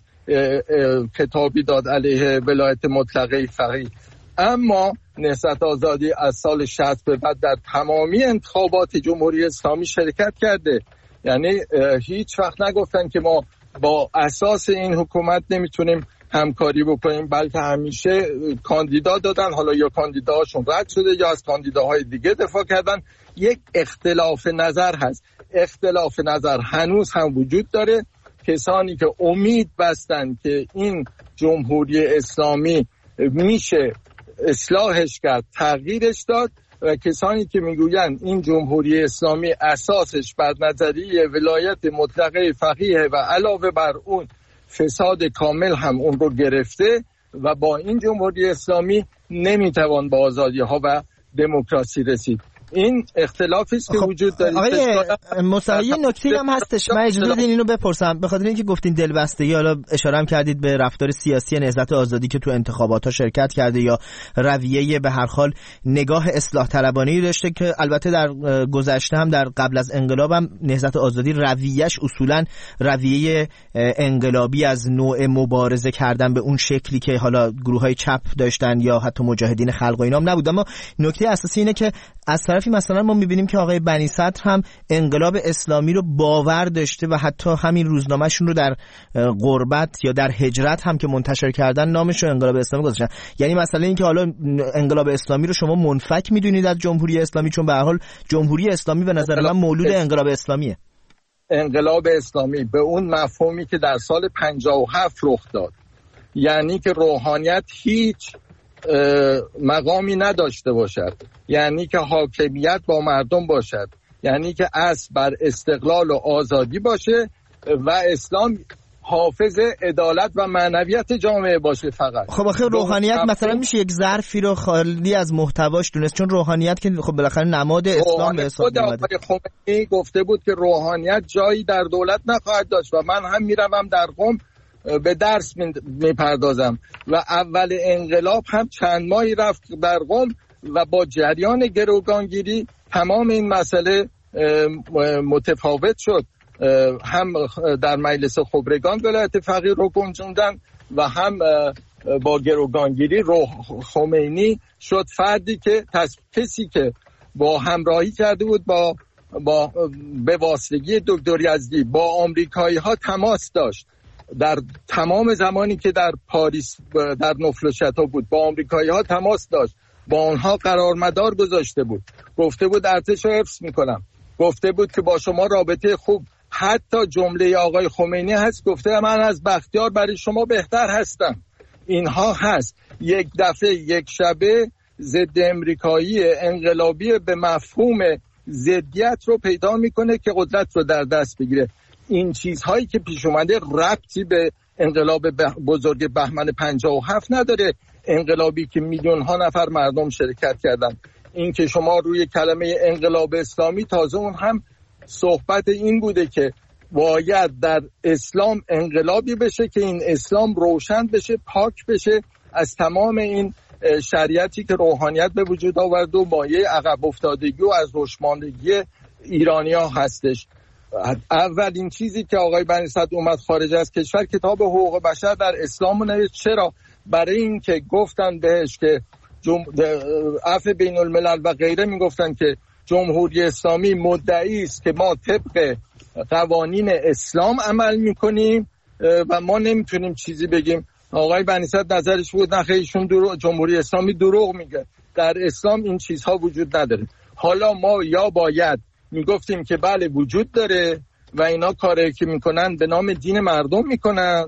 کتابی داد علیه ولایت مطلقه فقیه، اما نهضت آزادی از سال شصت به بعد در تمامی انتخابات جمهوری اسلامی شرکت کرده. یعنی هیچ وقت نگفتن که ما با اساس این حکومت نمیتونیم همکاری بکنیم، بلکه همیشه کاندیدا دادن، حالا یا کاندیداهاشون رد شده یا از کاندیداهای دیگه دفاع کردن. یک اختلاف نظر هست، اختلاف نظر هنوز هم وجود داره. کسانی که امید بستن که این جمهوری اسلامی میشه اصلاحش کرد، تغییرش داد، و کسانی که میگوین این جمهوری اسلامی اساسش بر نظریه ولایت مطلقه فقیه و علاوه بر اون فساد کامل هم اون رو گرفته و با این جمهوری اسلامی نمیتوان به آزادی ها و دموکراسی رسید. این اختلافی است که خب وجود داره. آقای مصطفی نکته هم هستش، من اجازه بدین اینو بپرسم، به خاطر اینکه گفتین دلبستگی، حالا اشاره هم کردید به رفتار سیاسی نهضت آزادی که تو انتخابات ها شرکت کرده یا رویه به هر حال نگاه اصلاح طلبانه‌ای داشته که البته در گذشته هم در قبل از انقلاب هم نهضت آزادی رویه‌اش اصولا رویه انقلابی از نوع مبارزه کردن به اون شکلی که حالا گروه‌های چپ داشتن یا حتی مجاهدین خلق و اینا هم نبود. اما نکته اساسی اینه که از طرفی مثلا ما می‌بینیم که آقای بنی صدر هم انقلاب اسلامی رو باور داشته و حتی همین روزنامه‌شون رو در غربت یا در هجرت هم که منتشر کردن نامش رو انقلاب اسلامی گذاشتن. یعنی مثلا این که حالا انقلاب اسلامی رو شما منفک می‌دونید از جمهوری اسلامی، چون به هر حال جمهوری اسلامی به نظر من مولود انقلاب اسلامیه. انقلاب اسلامی به اون مفهومی که در سال پنجاه و هفت رخ داد، یعنی که روحانیت هیچ مقامی نداشته باشد، یعنی که حاکمیت با مردم باشد، یعنی که اصل بر استقلال و آزادی باشه و اسلام حافظ عدالت و معنویت جامعه باشه فقط. خب آخه روحانیت مثلا میشه یک ظرفی رو خالی از محتواش دونست، چون روحانیت که خب بالاخره نماد اسلام به حساب میاد. آقای خمینی گفته بود که روحانیت جایی در دولت نخواهد داشت و من هم میروم در قم به درس میپردازم و اول انقلاب هم چند ماهی رفت در قم و با جریان گروگانگیری تمام این مسئله متفاوت شد. هم در مجلس خبرگان ولایت فقیه رو گنجوندن و هم با گروگانگیری روح خمینی شد فردی که کسی که با همراهی کرده بود با با به واسطگی دکتر یزدی با آمریکایی ها تماس داشت در تمام زمانی که در پاریس در نفل و شتا بود، با آمریکایی ها تماس داشت، با آنها قرارمدار گذاشته بود، گفته بود ارتش رو حفظ میکنم، گفته بود که با شما رابطه خوب، حتی جمله آقای خمینی هست گفته من از بختیار برای شما بهتر هستم. اینها هست. یک دفعه یک شبه ضد امریکایی انقلابی به مفهوم ضدیت رو پیدا میکنه که قدرت رو در دست بگیره. این چیزهایی که پیش اومده ربطی به انقلاب بزرگ بهمن پنجاه و هفت نداره، انقلابی که میلیون ها نفر مردم شرکت کردن. این که شما روی کلمه انقلاب اسلامی، تازه اون هم صحبت این بوده که باید در اسلام انقلابی بشه که این اسلام روشن بشه، پاک بشه از تمام این شریعتی که روحانیت به وجود آورد و مایه عقب افتادگی و از روشماندگی ایرانی‌ها هستش. اولین چیزی که آقای بنی صدر اومد خارج از کشور کتاب حقوق بشر در اسلام رو نوشت. چرا؟ برای این که گفتن بهش که جم... عفو بین الملل و غیره میگفتن که جمهوری اسلامی مدعی است که ما طبق قوانین اسلام عمل میکنیم و ما نمیتونیم چیزی بگیم. آقای بنی صدر نظرش بود نه خیلی ایشون درو... جمهوری اسلامی دروغ میگه، در اسلام این چیزها وجود نداره. حالا ما یا باید میگفتیم که بله وجود داره و اینا کاری که میکنن به نام دین مردم میکنن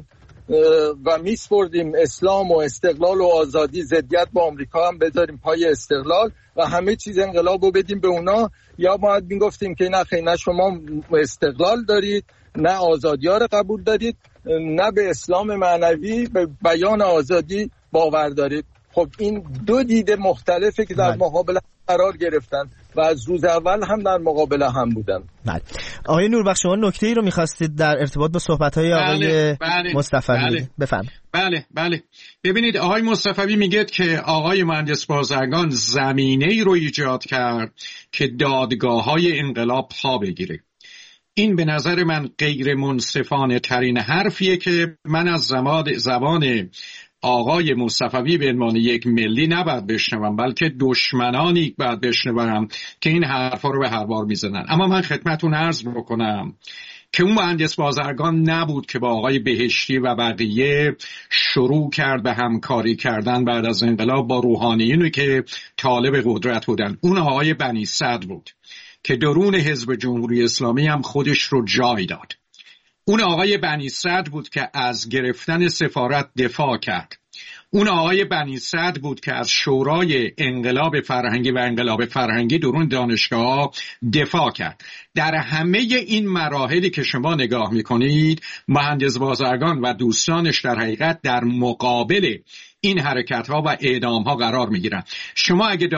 و میسپردیم اسلام و استقلال و آزادی، ضدیت با آمریکا هم بذاریم پای استقلال و همه چیز انقلاب رو بدیم به اونا، یا باید میگفتیم که نه خیلی نه شما استقلال دارید نه آزادی ها رو قبول دارید نه به اسلام معنوی به بیان آزادی باور دارید. خب این دو دید مختلفه که در مقابل قرار گرفتن و از روز اول هم در مقابل هم بودن. بله. آقای نوربخش شما نکته‌ای رو می‌خواستید در ارتباط با صحبت‌های آقای بله، بله، مصطفی بله. بفرمایید. بله بله ببینید آقای مصطفی میگه که آقای مهندس بازرگان زمینه‌ای رو ایجاد کرد که دادگاه‌های انقلاب پا بگیره. این به نظر من غیر منصفانه ترین حرفیه که من از زمان زبان آقای مصطفی به عنوان یک ملی نباید بشنوم، بلکه دشمنانی باید بشنوم که این حرفا رو به هر بار میزنن. اما من خدمتتون عرض بکنم که اون مهندس بازرگان نبود که با آقای بهشتی و بقیه شروع کرد به همکاری کردن بعد از انقلاب با روحانیونی که طالب قدرت بودن. اون آقای بنی صدر بود که درون حزب جمهوری اسلامی هم خودش رو جای داد. اون آقای بنی صدر بود که از گرفتن سفارت دفاع کرد. اون آقای بنی صدر بود که از شورای انقلاب فرهنگی و انقلاب فرهنگی درون دانشگاه دفاع کرد. در همه این مراحلی که شما نگاه میکنید مهندس بازرگان و دوستانش در حقیقت در مقابل این حرکت ها و اعدام ها قرار می گیرن. شما اگه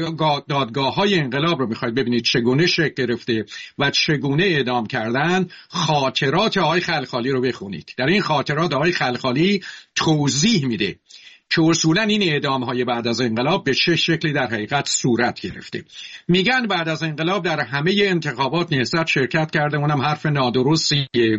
دادگاه های انقلاب رو میخواید ببینید چگونه شکل گرفته و چگونه اعدام کردن، خاطرات آقای خلخالی رو بخونید. در این خاطرات آقای خلخالی توضیح میده که اصولا این اعدام های بعد از انقلاب به چه شکلی در حقیقت صورت گرفته. میگن بعد از انقلاب در همه انتخابات نهضت شرکت کرده، اونم حرف نادرستیه.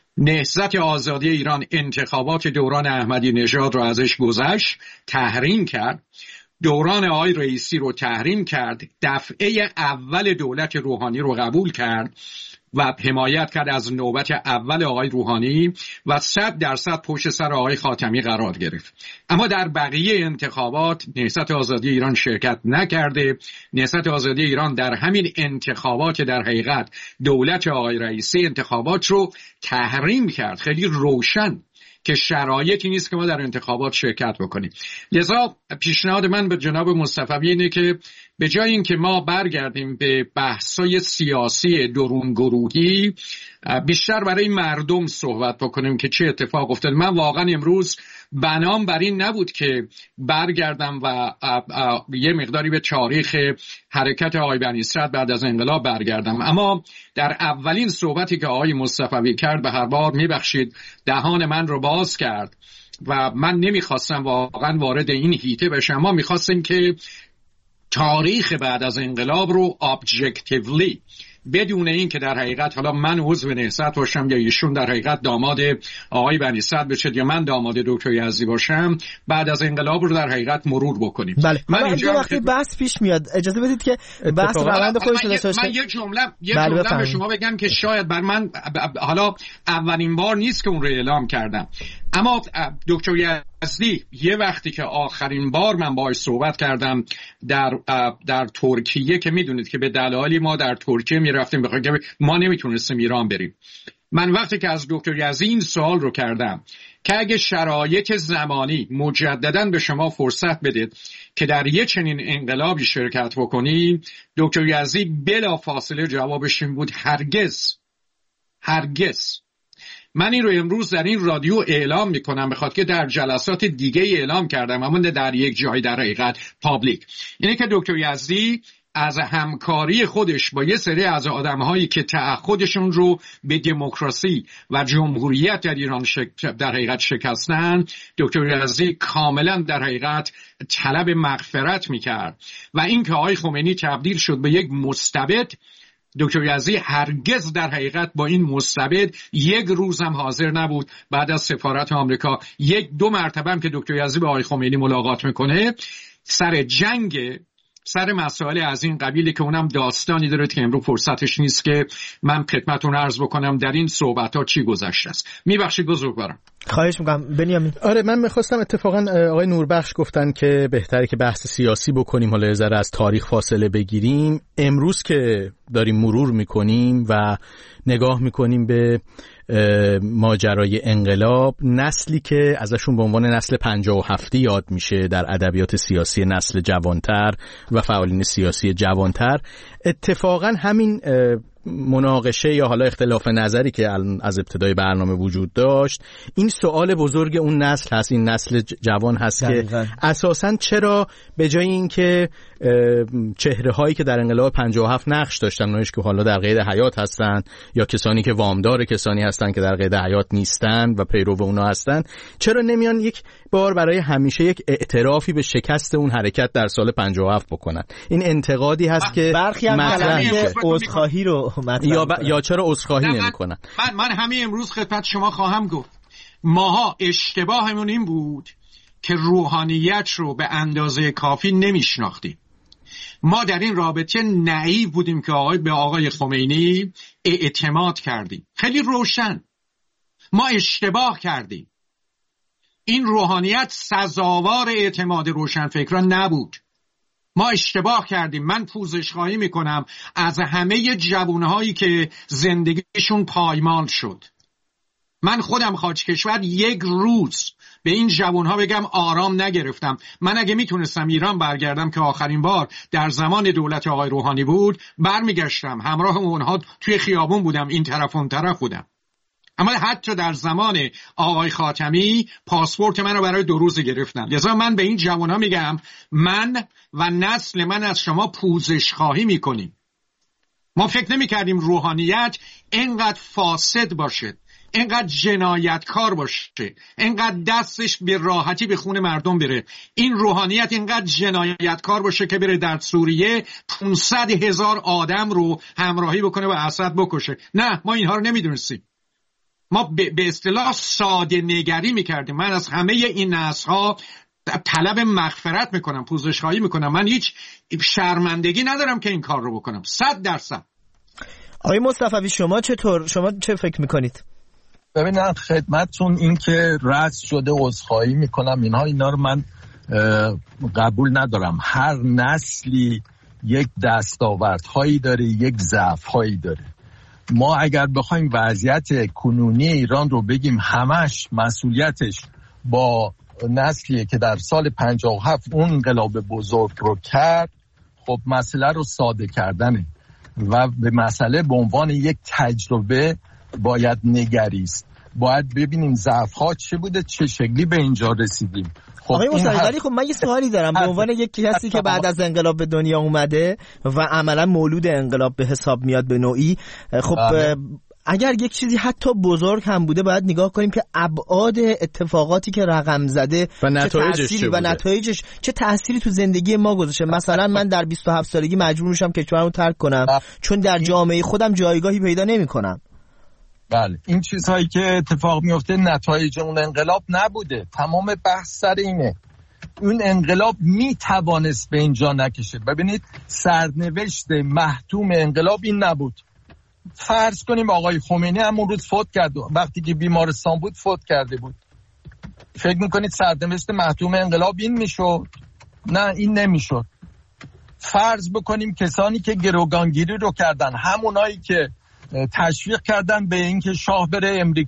نهضت آزادی ایران انتخابات دوران احمدی نژاد رو ازش گذشت، تحریم کرد. دوران آقای رئیسی رو تحریم کرد. دفعه اول دولت روحانی رو قبول کرد و حمایت کرد از نوبت اول آقای روحانی و صد درصد پشت سر آقای خاتمی قرار گرفت. اما در بقیه انتخابات نهضت آزادی ایران شرکت نکرده. نهضت آزادی ایران در همین انتخابات در حقیقت دولت آقای رئیسی انتخابات رو تحریم کرد. خیلی روشن که شرایطی نیست که ما در انتخابات شرکت بکنیم. لذا پیشنهاد من به جناب مصطفی اینه که به جای اینکه ما برگردیم به بحث‌های سیاسی درون گروهی، بیشتر برای مردم صحبت بکنیم که چه اتفاق افتاد. من واقعا امروز بنام بر این نبود که برگردم و ا ا یه مقداری به تاریخ حرکت آقای بنی صدر بعد از انقلاب برگردم، اما در اولین صحبتی که آقای مصطفی کرد به هر بار میبخشید دهان من رو باز کرد و من نمیخواستم واقعا وارد این هیته بشم. ما میخواستیم که تاریخ بعد از انقلاب رو ابجکتیولی، بدون این که در حقیقت حالا من عضو نهضت باشم یا ایشون در حقیقت داماد آقای بنی صدر بشه یا من داماد دکتر یزدی باشم، بعد از انقلاب رو در حقیقت مرور بکنیم. بله. من اینجا وقتی بحث پیش میاد اجازه بدید که بحث روند خودش رو داشته باشه. من یه جمله یه بله جمله به شما بگم که شاید بر من حالا اولین بار نیست که اون رو اعلام کردم، اما دکتر یزدی یه وقتی که آخرین بار من باهاش صحبت کردم در در ترکیه که میدونید که به دلایلی ما در ترکیه میرفتیم بخاطر که ما نمیتونستیم ایران بریم، من وقتی که از دکتر یزدی این سوال رو کردم که اگه شرایط زمانی مجدداً به شما فرصت بده که در یک چنین انقلابی شرکت بکنید، دکتر یزدی بلا فاصله جوابش این بود هرگز هرگز. من این رو امروز در این رادیو اعلام میکنم، بخاطر که در جلسات دیگه اعلام کردم، اما در یک جای در حقیقت پابلیک، اینه که دکتر یزدی از همکاری خودش با یه سری از آدم‌هایی که تعهدشون رو به دموکراسی و جمهوریت در ایران شک... در حقیقت شکستن، دکتر یزدی کاملا در حقیقت طلب مغفرت میکرد و این که آقای خمینی تبدیل شد به یک مستبد، دکتر یزدی هرگز در حقیقت با این مستبد یک روز هم حاضر نبود. بعد از سفارت آمریکا یک دو مرتبه هم که دکتر یزدی با آقای خمینی ملاقات میکنه، سر جنگ، سر مسائل از این قبیله که اونم داستانی داره که امروز فرصتش نیست که من خدمتتون عرض بکنم در این صحبت‌ها چی گذشته است. میبخشید بزرگوارم. خواهش میکنم بنیامین. آره من میخواستم، اتفاقا آقای نوربخش گفتن که بهتره که بحث سیاسی بکنیم، حالا یه ذره از تاریخ فاصله بگیریم. امروز که داریم مرور میکنیم و نگاه میکنیم به ماجرای انقلاب، نسلی که ازشون به عنوان نسل پنجاه و هفتی یاد میشه در ادبیات سیاسی، نسل جوانتر و فعالین سیاسی جوانتر، اتفاقا همین مناقشه یا حالا اختلاف نظری که از ابتدای برنامه وجود داشت، این سوال بزرگ اون نسل هست، این نسل جوان هست دقیقا. که اساساً چرا به جای این که چهره هایی که در انقلاب پنجاه و هفت نقش داشتن، اونایش که حالا در قید حیات هستن یا کسانی که وامدار کسانی هستن که در قید حیات نیستن و پیرو اونا هستن، چرا نمیان یک بار برای همیشه یک اعترافی به شکست اون حرکت در سال پنجاه و هفت بکنن؟ این انتقادی هست که برخی هم کلمه عذرخواهی رو یا, ب... یا چرا عذرخواهی نمی‌کنن؟ من من همین امروز خدمت شما خواهم گفت، ماها اشتباهمون این بود که روحانیت رو به اندازه کافی نمیشناختیم. ما در این رابطه نایو بودیم که آقای به آقای خمینی اعتماد کردیم. خیلی روشن ما اشتباه کردیم. این روحانیت سزاوار اعتماد روشنفکران نبود. ما اشتباه کردیم. من پوزش خواهی میکنم از همه جوانهایی که زندگیشون پایمال شد. من خودم خاک کشور یک روز به این جوانها بگم آرام نگرفتم. من اگه میتونستم ایران برگردم که آخرین بار در زمان دولت آقای روحانی بود، برمیگشتم همراه اونها توی خیابون بودم، این طرف اون طرف بودم. اما حتی در زمان آقای خاتمی پاسپورت من رو برای دو روز گرفتن. لذا من به این جوانها میگم من و نسل من از شما پوزش خواهی میکنیم. ما فکر نمی کردیم روحانیت اینقدر فاسد باشه، اینقدر جنایتکار باشه، اینقدر دستش به راحتی به خون مردم بره. این روحانیت اینقدر جنایتکار باشه که بره در سوریه پانصد هزار آدم رو همراهی بکنه و اسد بکشه. نه، ما اینها رو نمیدونستیم. ما به اصطلاح ساده نگری میکردیم. من از همه این نسل‌ها طلب مغفرت میکنم، پوزش خواهی میکنم. من هیچ شرمندگی ندارم که این کار رو بکنم، صد درصد. آقای مصطفی شما چطور؟ شما چه فکر میکنید؟ ببینم خدمتتون این که رد شده عذرخواهی میکنم اینها اینا رو من قبول ندارم. هر نسلی یک دستاوردهایی داره، یک ضعف‌هایی داره. ما اگر بخوایم وضعیت کنونی ایران رو بگیم همش مسئولیتش با نسلیه که در سال پنجاه و هفت اون انقلاب بزرگ رو کرد، خب مسئله رو ساده کردنه و به مسئله به عنوان یک تجربه باید نگریست. باید ببینیم ضعف‌ها چه بوده، چه شکلی به اینجا رسیدیم. خب آقای مصطفی، خب من یه سوالی دارم به عنوان یک کسی که بعد از انقلاب به دنیا اومده و عملا مولود انقلاب به حساب میاد به نوعی، خب اگر یک چیزی حتی بزرگ هم بوده باید نگاه کنیم که ابعاد اتفاقاتی که رقم زده و نتایجش چه و نتایجش چه تأثیری تو زندگی ما گذاشته. مثلا من در بیست و هفت سالگی مجبور میشم کشورمو ترک کنم چون در جامعه خودم جایگاهی پیدا نمی‌کنم. بله، این چیزهایی که اتفاق میفته نتایج اون انقلاب نبوده. تمام بحث سر اینه. اون انقلاب میتوانست به اینجا نکشه. ببینید سرنوشت محتوم انقلاب این نبود. فرض کنیم آقای خمینی همون روز فوت کرد، وقتی که بیمارستان بود فوت کرده بود. فکر میکنید سرنوشت محتوم انقلاب این میشد؟ نه، این نمیشد. فرض بکنیم کسانی که گروگانگیری رو کردن، همونایی که تشویق کردن به اینکه شاه بره امریکا،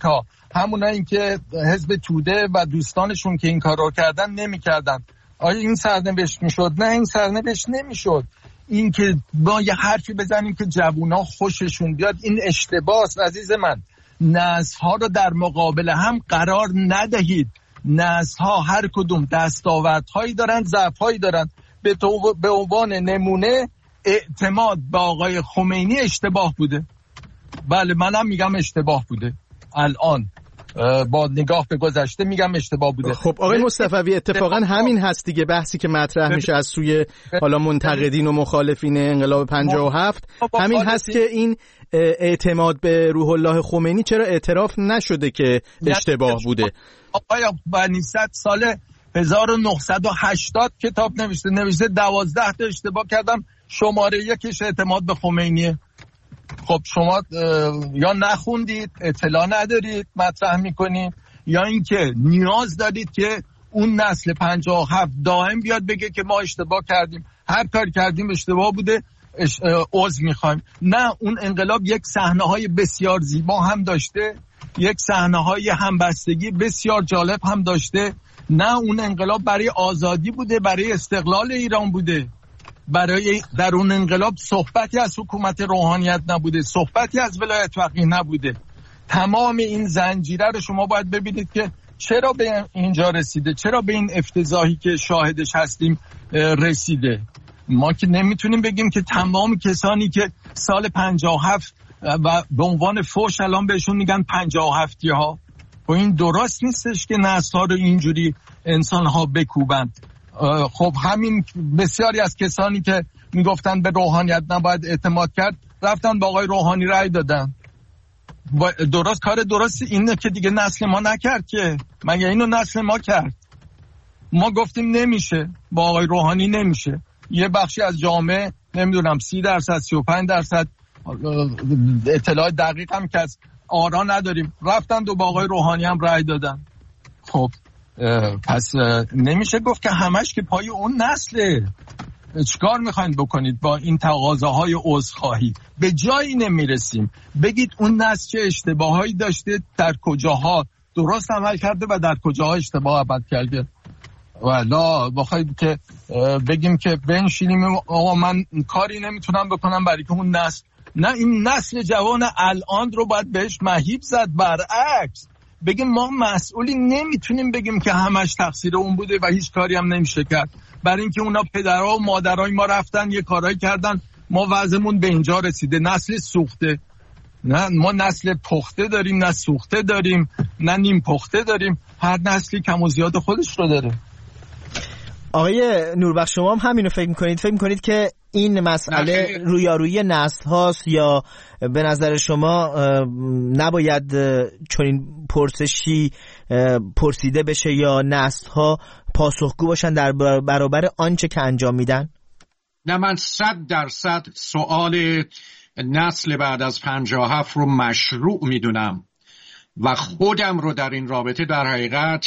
همونایی که حزب توده و دوستانشون که این کار رو کردن نمی‌کردن. آیا این سرنوشت میشد؟ نه، این سرنوشت نمیشد. این که با یه حرفی بزنیم که جوونا خوششون بیاد، این اشتباهه عزیز من. نسل‌ها رو در مقابل هم قرار ندهید. نسل‌ها هر کدوم دستاوردهایی دارن، ضعف‌هایی دارن. به تو به عنوان نمونه اعتماد به آقای خمینی اشتباه بوده. بله، منم میگم اشتباه بوده. الان با نگاه به گذشته میگم اشتباه بوده. خب آقای مصطفی، اتفاقا همین هست دیگه، بحثی که مطرح میشه از سوی حالا منتقدین و مخالفین انقلاب پنجاه و هفت همین هست که این اعتماد به روح الله خمینی چرا اعتراف نشده که اشتباه بوده. آقای بنی‌صدر سال هزار و نهصد و هشتاد کتاب نوشته نوشته دوازده تا اشتباه کردم، شماره یکش اعتماد به خمینیه. خب شما یا نخوندید، اطلاع ندارید، مطرح میکنید، یا اینکه نیاز دارید که اون نسل پنجاه و هفت دائم بیاد بگه که ما اشتباه کردیم، هر کار کردیم اشتباه بوده، عذر میخوایم. نه، اون انقلاب یک صحنه‌های بسیار زیبا هم داشته، یک صحنه‌های همبستگی بسیار جالب هم داشته. نه، اون انقلاب برای آزادی بوده، برای استقلال ایران بوده. برای در اون انقلاب صحبتی از حکومت روحانیت نبوده، صحبتی از ولایت فقیه نبوده. تمام این زنجیره رو شما باید ببینید که چرا به اینجا رسیده، چرا به این افتضاحی که شاهدش هستیم رسیده. ما که نمیتونیم بگیم که تمام کسانی که سال پنجاه و هفت و به عنوان فوش الان بهشون میگن پنجاه و هفتی ها، و این درست نیستش که نسل ها رو اینجوری انسان ها بکوبند. خب همین بسیاری از کسانی که میگفتن به روحانیت نباید اعتماد کرد رفتن با آقای روحانی رأی دادن. درست کار درستی اینه که دیگه نسل ما نکرد که، مگه اینو نسل ما کرد؟ ما گفتیم نمیشه، با آقای روحانی نمیشه. یه بخشی از جامعه نمیدونم سی درصد سی و پنج درصد اطلاع دقیق هم که از آرا نداریم رفتن و با آقای روحانی هم رأی دادن. خب پس نمیشه گفت که همش که پای اون نسله. چیکار میخواین بکنید با این تقاضاهای عذرخواهی؟ به جایی نمیرسیم. بگید اون نسل چه اشتباهایی داشته، در کجاها درست عمل کرده و در کجاها اشتباه عمل کرده. والا بخواید که بگیم که بنشینیم آقا من کاری نمیتونم بکنم برای که اون نسل، نه، این نسل جوان الان رو باید بهش مهیب زد. برعکس بگیم ما مسئولی نمیتونیم بگیم که همش تقصیر اون بوده و هیچ کاری هم نمیشه کرد، برای اینکه اونا پدرها و مادرای ما رفتن یه کارایی کردن، ما وضعمون به اینجا رسیده. نسل سوخته. نه، ما نسل پخته داریم، نه سوخته داریم، نه نیم پخته داریم. هر نسلی کم و زیاد خودش رو داره. آقای نوربخش، شما هم همینو فکر میکنید؟ فکر میکنید که این مسئله رویارویی نسل هاست، یا به نظر شما نباید چنین پرسشی پرسیده بشه یا نسل ها پاسخگو باشن در برابر آنچه که انجام میدن؟ نه، من صد درصد سوال نسل بعد از پنجاه و هفت رو مشروع میدونم و خودم رو در این رابطه در حقیقت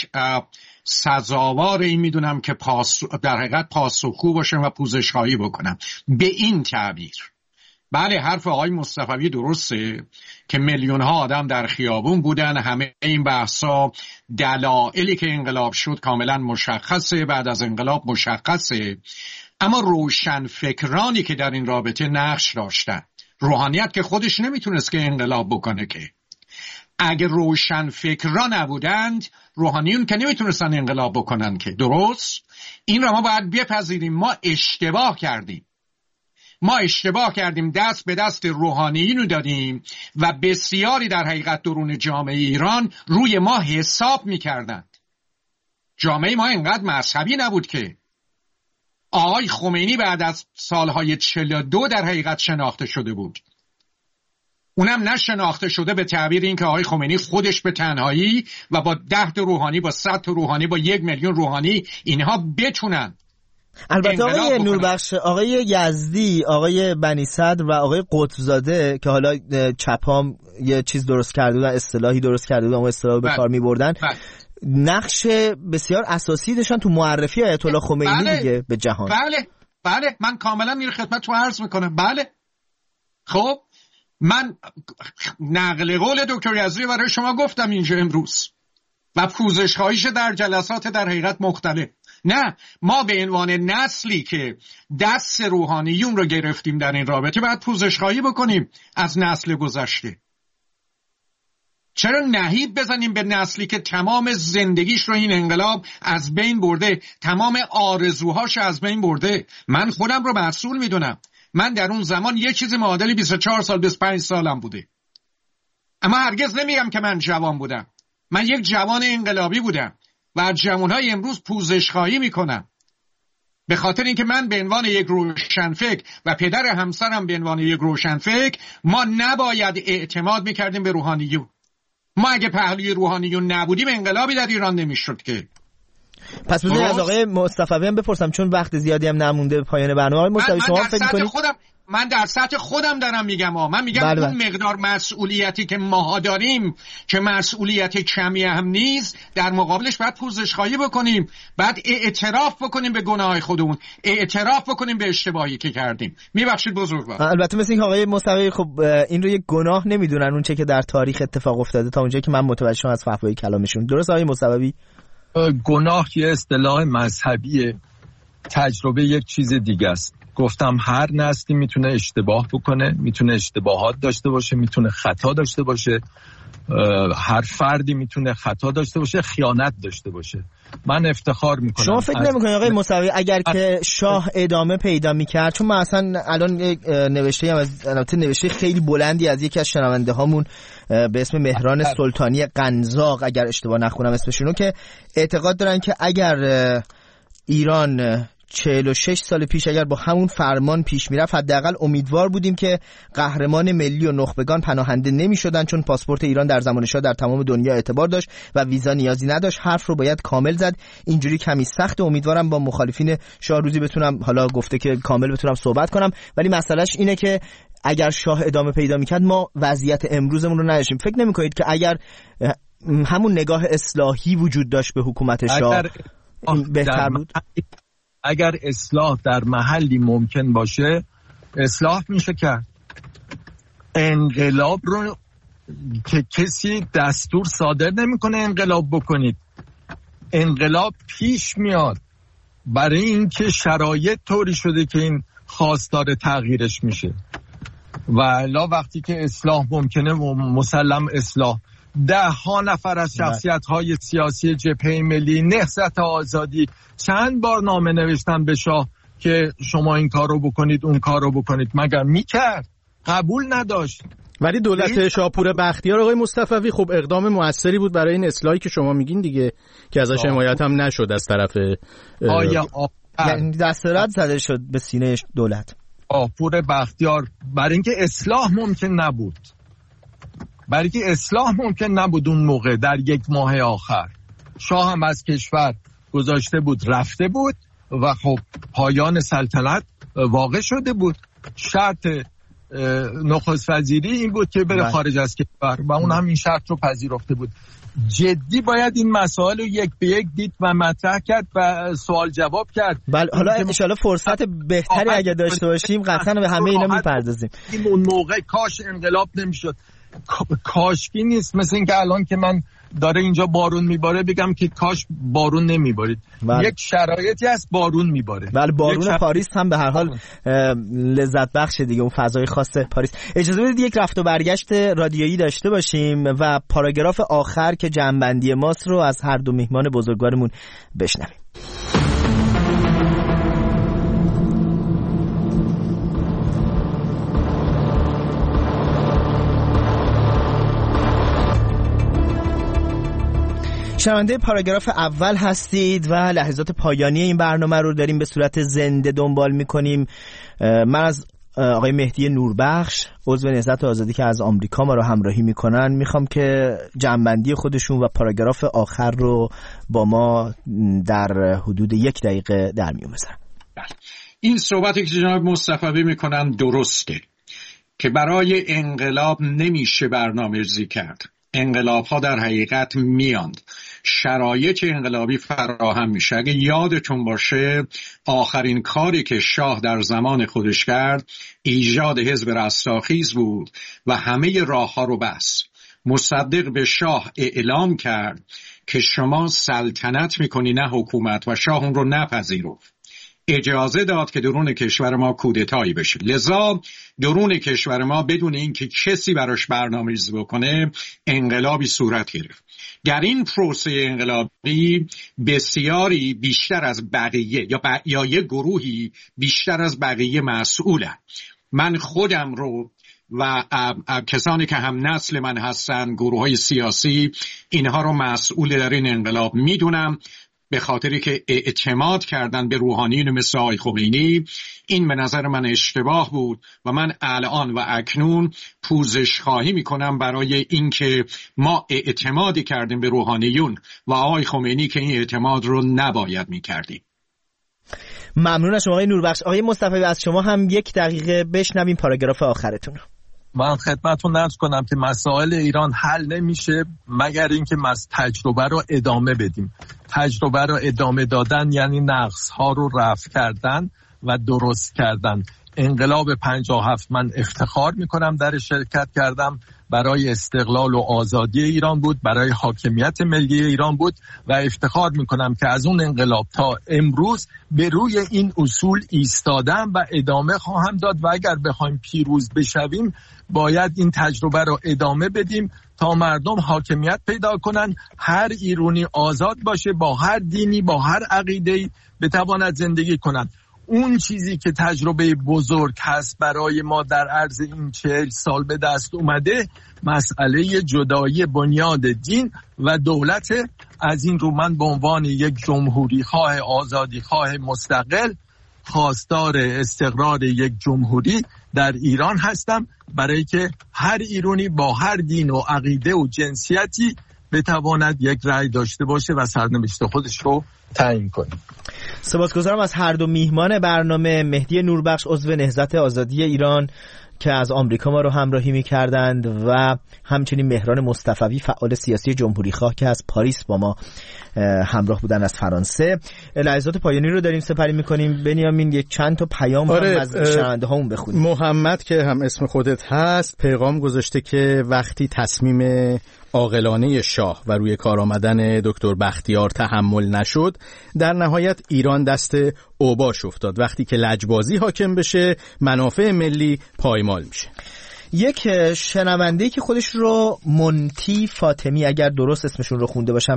سزاوار این میدونم که پاس... در حقیقت پاسخگو باشم و پوزش‌خواهی بکنم. به این تعبیر بله، حرف آقای مصطفی درسته که میلیون ها آدم در خیابون بودن، همه این بحثا دلایلی که انقلاب شد کاملا مشخصه، بعد از انقلاب مشخصه، اما روشن فکرانی که در این رابطه نقش داشتن، روحانیت که خودش نمیتونست که انقلاب بکنه، که اگه روشن فکران نبودند روحانیون که نمیتونستن انقلاب بکنن که. درست؟ این را ما باید بپذیریم. ما اشتباه کردیم. ما اشتباه کردیم، دست به دست روحانیون دادیم و بسیاری در حقیقت درون جامعه ایران روی ما حساب میکردند. جامعه ما اینقدر مذهبی نبود که. آقای خمینی بعد از سالهای چهل و دو در حقیقت شناخته شده بود. اونم نشناخته شده به تعبیر این که آقای خمینی خودش به تنهایی و با ده تا روحانی، با صد تا روحانی، با یک میلیون روحانی اینها بتونن. البته آقای نوربخش، آقای یزدی، آقای بنی‌صدر و آقای قطب‌زاده که حالا چپام یه چیز درست کرده بودن، اصطلاحی درست کرده بودن و اصطلاح به کار می‌بردن، نقش بسیار اساسی داشتن تو معرفی آیت الله خمینی بله. دیگه به جهان. بله بله، من کاملا این خدمت رو عرض میکنم. بله خب من نقل قول دکتر یزدی برای شما گفتم اینجا امروز و پوزش خواهیش در جلسات در حقیقت مختلف. نه، ما به عنوان نسلی که دست روحانیون رو گرفتیم در این رابطه باید پوزش خواهی بکنیم از نسل گذشته. چرا نهیب بزنیم به نسلی که تمام زندگیش رو این انقلاب از بین برده، تمام آرزوهاش از بین برده؟ من خودم رو مسئول میدونم. من در اون زمان یه چیز معادل بیست و چهار سال بیست و پنج سالم بوده، اما هرگز نمیگم که من جوان بودم. من یک جوان انقلابی بودم و از جوانهای امروز پوزش خواهی میکنم به خاطر اینکه من به عنوان یک روشنفکر و پدر همسرم به عنوان یک روشنفکر ما نباید اعتماد میکردیم به روحانیون. ما اگه پهلوی روحانیون نبودیم انقلابی در ایران نمیشد که. پس بذارید از آقای مصطفی هم بپرسم، چون وقت زیادی هم نمونده به پایان برنامه. آقای مصطفی شما فکر می‌کنید خودم من در سطح خودم دارم میگم ها. من میگم بله اون بله. مقدار مسئولیتی که ماها داریم که مسئولیت کمی هم نیست، در مقابلش باید پوزش خواهی بکنیم، بعد اعتراف بکنیم به گناه خودمون، اعتراف بکنیم به اشتباهی که کردیم. میبخشید بزرگوار. البته مثل اینکه آقای مصطفی خب این رو یک گناه نمیدونن، اون چه که در تاریخ اتفاق افتاده تا اونجایی که من متوجه شدم از فتوای کلامشون. درست آقای مصطفی؟ گناه یه اصطلاح مذهبیه، تجربه یک چیز دیگه است. گفتم هر نسلی میتونه اشتباه بکنه، میتونه اشتباهات داشته باشه، میتونه خطا داشته باشه، هر فردی میتونه خطا داشته باشه، خیانت داشته باشه. من افتخار میکنم. شما فکر نمیکنید آقای مصطفی اگر که شاه ادامه پیدا میکرد، چون من اصلا الان یک نوشته هم از البته نوشته خیلی بلندی از یکی از شنونده هامون به اسم مهران سلطانی قنزاق، اگر اشتباه نخونم اسمشونو، که اعتقاد دارن که اگر ایران چهل و شش سال پیش اگر با همون فرمان پیش میرفت، حداقل امیدوار بودیم که قهرمان ملی و نخبگان پناهنده نمیشدن، چون پاسپورت ایران در زمان شاه در تمام دنیا اعتبار داشت و ویزا نیازی نداشت. حرف رو باید کامل زد. اینجوری کمی سخت. امیدوارم با مخالفین شاه روزی بتونم، حالا گفته که کامل بتونم صحبت کنم، ولی مسئلهش اینه که اگر شاه ادامه پیدا میکرد ما وضعیت امروزمون رو نداشتیم. فکر نمیکنید که اگر همون نگاه اصلاحی وجود داشت به حکومت شاه بهتر بود؟ اگر اصلاح در محلی ممکن باشه اصلاح میشه کرد. انقلاب رو که کسی دستور صادر نمیکنه انقلاب بکنید. انقلاب پیش میاد برای اینکه شرایط طوری شده که این خواستار تغییرش میشه. و الا وقتی که اصلاح ممکنه مسلم اصلاح. ده ها نفر از شخصیت های سیاسی جبهه ملی نهضت آزادی چند بار نامه نوشتن به شاه که شما این کار رو بکنید اون کار رو بکنید، مگر میکرد؟ قبول نداشت. ولی دولت شاپور بختیار آقای مصطفی خب اقدام موثری بود برای این اصلاحی که شما میگین دیگه، که ازش حمایت هم نشد از طرف آیا دست رد زده شد به سینه دولت. شاپور بختیار برای اینکه اصلاح ممکن نبود، برای که اصلاح ممکن نبود اون موقع در یک ماه آخر، شاه هم از کشور گذاشته بود رفته بود و خب پایان سلطنت واقع شده بود. شرط نخست وزیری این بود که بره خارج از کشور و اون هم این شرط رو پذیرفته بود. جدی باید این مسائل رو یک به یک دید و مطرح کرد و سوال جواب کرد. بله حالا انشالله فرصت بهتری اگه داشته باشیم قطعا به همه اینا میپردازیم. اون موقع کاش انقلاب نمیشد. کاشکی نیست، مثل این که الان که من داره اینجا بارون میباره بگم که کاش بارون نمیبارید. بله. یک شرایطی هست بارون میباره. بله بارون شر... پاریس هم به هر حال لذت بخشه دیگه، اون فضای خاص پاریس. اجازه بدید یک رفت و برگشت رادیویی داشته باشیم و پاراگراف آخر که جمع‌بندی ماست رو از هر دو میهمان بزرگوارمون بشنویم. شنونده پاراگراف اول هستید و لحظات پایانی این برنامه رو داریم به صورت زنده دنبال میکنیم. من از آقای مهدی نوربخش عضو نهضت آزادی که از آمریکا ما رو همراهی میکنن میخوام که جمع‌بندی خودشون و پاراگراف آخر رو با ما در حدود یک دقیقه در میون بذارن. این صحبتی که جناب مصطفی میکنن درسته که برای انقلاب نمیشه برنامه‌ریزی کرد. انقلاب ها در حقیقت میاند. شرایط انقلابی فراهم میشه. اگه یادتون باشه آخرین کاری که شاه در زمان خودش کرد ایجاد حزب رستاخیز بود و همه راه ها رو بست. مصدق به شاه اعلام کرد که شما سلطنت میکنی نه حکومت، و شاه اون رو نپذیرفت. اجازه داد که درون کشور ما کودتایی بشه. لذا درون کشور ما بدون اینکه کسی براش برنامه‌ریزی بکنه انقلابی صورت گرفت. در این پروسه انقلابی بسیاری بیشتر از بقیه یا, ب... یا یک گروهی بیشتر از بقیه مسئولن. من خودم رو و کسانی که هم نسل من هستن، گروه های سیاسی، اینها رو مسئول در این انقلاب میدونم، به خاطری که اعتماد کردن به روحانیون مثل آقای خمینی. این به نظر من اشتباه بود و من الان و اکنون پوزش خواهی میکنم برای اینکه ما اعتمادی کردیم به روحانیون و آقای خمینی که این اعتماد رو نباید میکردیم. ممنون از شما آقای نوربخش. آقای مصطفی از شما هم یک دقیقه بشنویم پاراگراف آخرتون. من خدمتتون عرض کنم که مسائل ایران حل نمیشه مگر اینکه مس تجربه رو ادامه بدیم. تجربه رو ادامه دادن یعنی نقص ها رو رفع کردن و درست کردن. انقلاب پنجاه و هفت من افتخار میکنم در شرکت کردم، برای استقلال و آزادی ایران بود، برای حاکمیت ملی ایران بود و افتخار میکنم که از اون انقلاب تا امروز به روی این اصول ایستادم و ادامه خواهم داد و اگر بخوایم پیروز بشویم باید این تجربه رو ادامه بدیم تا مردم حاکمیت پیدا کنن، هر ایرانی آزاد باشه، با هر دینی با هر عقیده‌ای بتواند زندگی کنند. اون چیزی که تجربه بزرگ هست برای ما در عرض این چهل سال به دست اومده مسئله جدایی بنیاد دین و دولت. از این رو من به عنوان یک جمهوری خواه آزادی خواه مستقل خواستار استقرار یک جمهوری در ایران هستم، برای که هر ایرانی با هر دین و عقیده و جنسیتی بتواند یک رأی داشته باشه و سرنوشت خودش رو تعیین کنه. سپاسگزارم از هر دو میهمان برنامه، مهدی نوربخش عضو نهضت آزادی ایران که از آمریکا ما رو همراهی می‌کردند و همچنین مهران مصطفی فعال سیاسی جمهوری خواه که از پاریس با ما همراه بودن از فرانسه. لحظات پایانی رو داریم سپری می‌کنیم. بنیامین یک چند تا پیام آره، هم از شنونده هامون بخونیم. محمد که هم اسم خودت هست پیغام گذاشته که وقتی تصمیم عاقلانه شاه و روی کار آمدن دکتر بختیار تحمل نشد، در نهایت ایران دست اوباش افتاد. وقتی که لجبازی حاکم بشه منافع ملی پایمال میشه. یک شنونده‌ای که خودش رو منتی فاطمی، اگر درست اسمشون رو خونده باشم،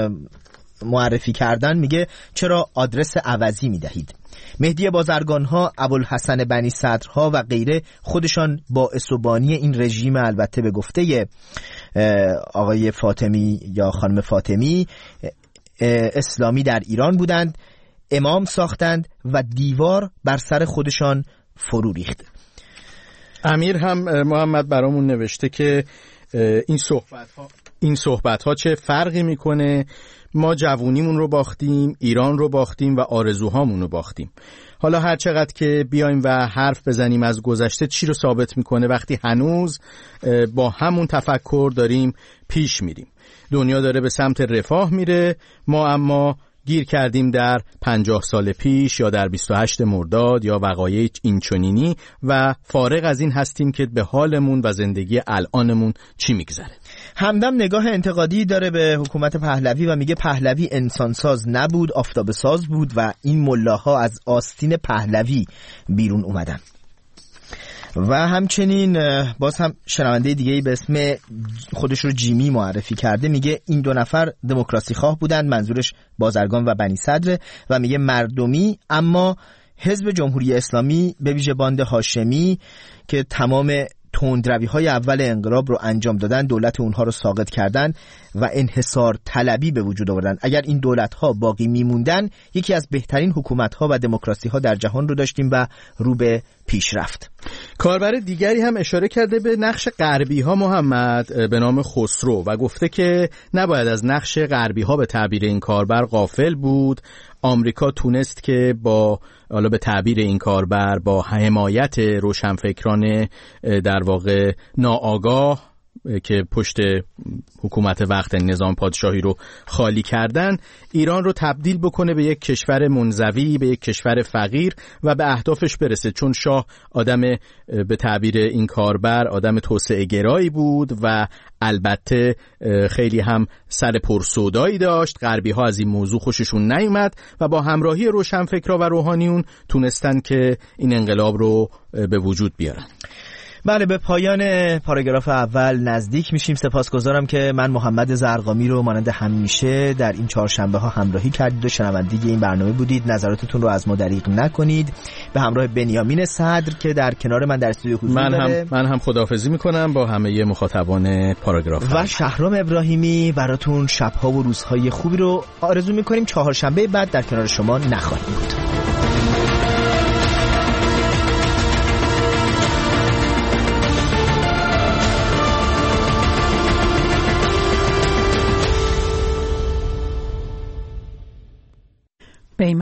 معرفی کردن، میگه چرا آدرس عوضی میدهید؟ مهدی بازرگان‌ها، ابوالحسن بنی صدرها و غیره خودشان باعث و بانی این رژیم، البته به گفته آقای فاطمی یا خانم فاطمی، اسلامی در ایران بودند، امام ساختند و دیوار بر سر خودشان فرو ریخت. امیر هم محمد برامون نوشته که این صحبت ها این صحبت ها چه فرقی میکنه؟ ما جوونیمون رو باختیم، ایران رو باختیم و آرزوهامون رو باختیم. حالا هر چقدر که بیایم و حرف بزنیم از گذشته، چی رو ثابت میکنه وقتی هنوز با همون تفکر داریم پیش میریم؟ دنیا داره به سمت رفاه میره، ما اما گیر کردیم در پنجاه سال پیش یا در بیست و هشت مرداد یا وقایع اینچنینی و فارغ از این هستیم که به حالمون و زندگی الانمون چی میگذره. همدم نگاه انتقادی داره به حکومت پهلوی و میگه پهلوی انسانساز نبود، آفتاب ساز بود و این ملاها از آستین پهلوی بیرون اومدن. و همچنین باز هم شنونده دیگه‌ای به اسم خودش رو جیمی معرفی کرده، میگه این دو نفر دموکراسی خواه بودن، منظورش بازرگان و بنی صدر، و میگه مردمی، اما حزب جمهوری اسلامی به ویژه باند هاشمی که تمام تندروی‌های اول انقلاب رو انجام دادن، دولت اونها رو ساقط کردن و انحصار طلبی به وجود آوردن. اگر این دولت‌ها باقی میموندن یکی از بهترین حکومت‌ها و دموکراسی‌ها در جهان رو داشتیم و رو به پیشرفت. کاربر دیگری هم اشاره کرده به نقش غربی‌ها محمد به نام خسرو و گفته که نباید از نقش غربی‌ها به تعبیر این کاربر غافل بود. آمریکا تونست که با حالا به تعبیر این کاربر با حمایت روشنفکران در واقع ناآگاه که پشت حکومت وقت نظام پادشاهی رو خالی کردن، ایران رو تبدیل بکنه به یک کشور منزوی، به یک کشور فقیر و به اهدافش برسه. چون شاه آدم به تعبیر این کاربر آدم توسعه گرایی بود و البته خیلی هم سر پرسودایی داشت. غربی ها از این موضوع خوششون نیومد و با همراهی روشنفکرها و روحانیون تونستن که این انقلاب رو به وجود بیارن. بله، به پایان پاراگراف اول نزدیک میشیم. سپاسگزارم که من محمد زرقامی رو مانند همیشه در این چهارشنبه ها همراهی کردید و شنونده این برنامه بودید. نظراتتون رو از ما دریغ نکنید. به همراه بنیامین صدر که در کنار من در استودیو حضور من داره، هم من هم خداحافظی میکنم با همه مخاطبان پاراگراف و شهرام ابراهیمی براتون شب‌ها و روزهای خوبی رو آرزو میکنیم. چهارشنبه بعد در کنار شما نخواهیم بود.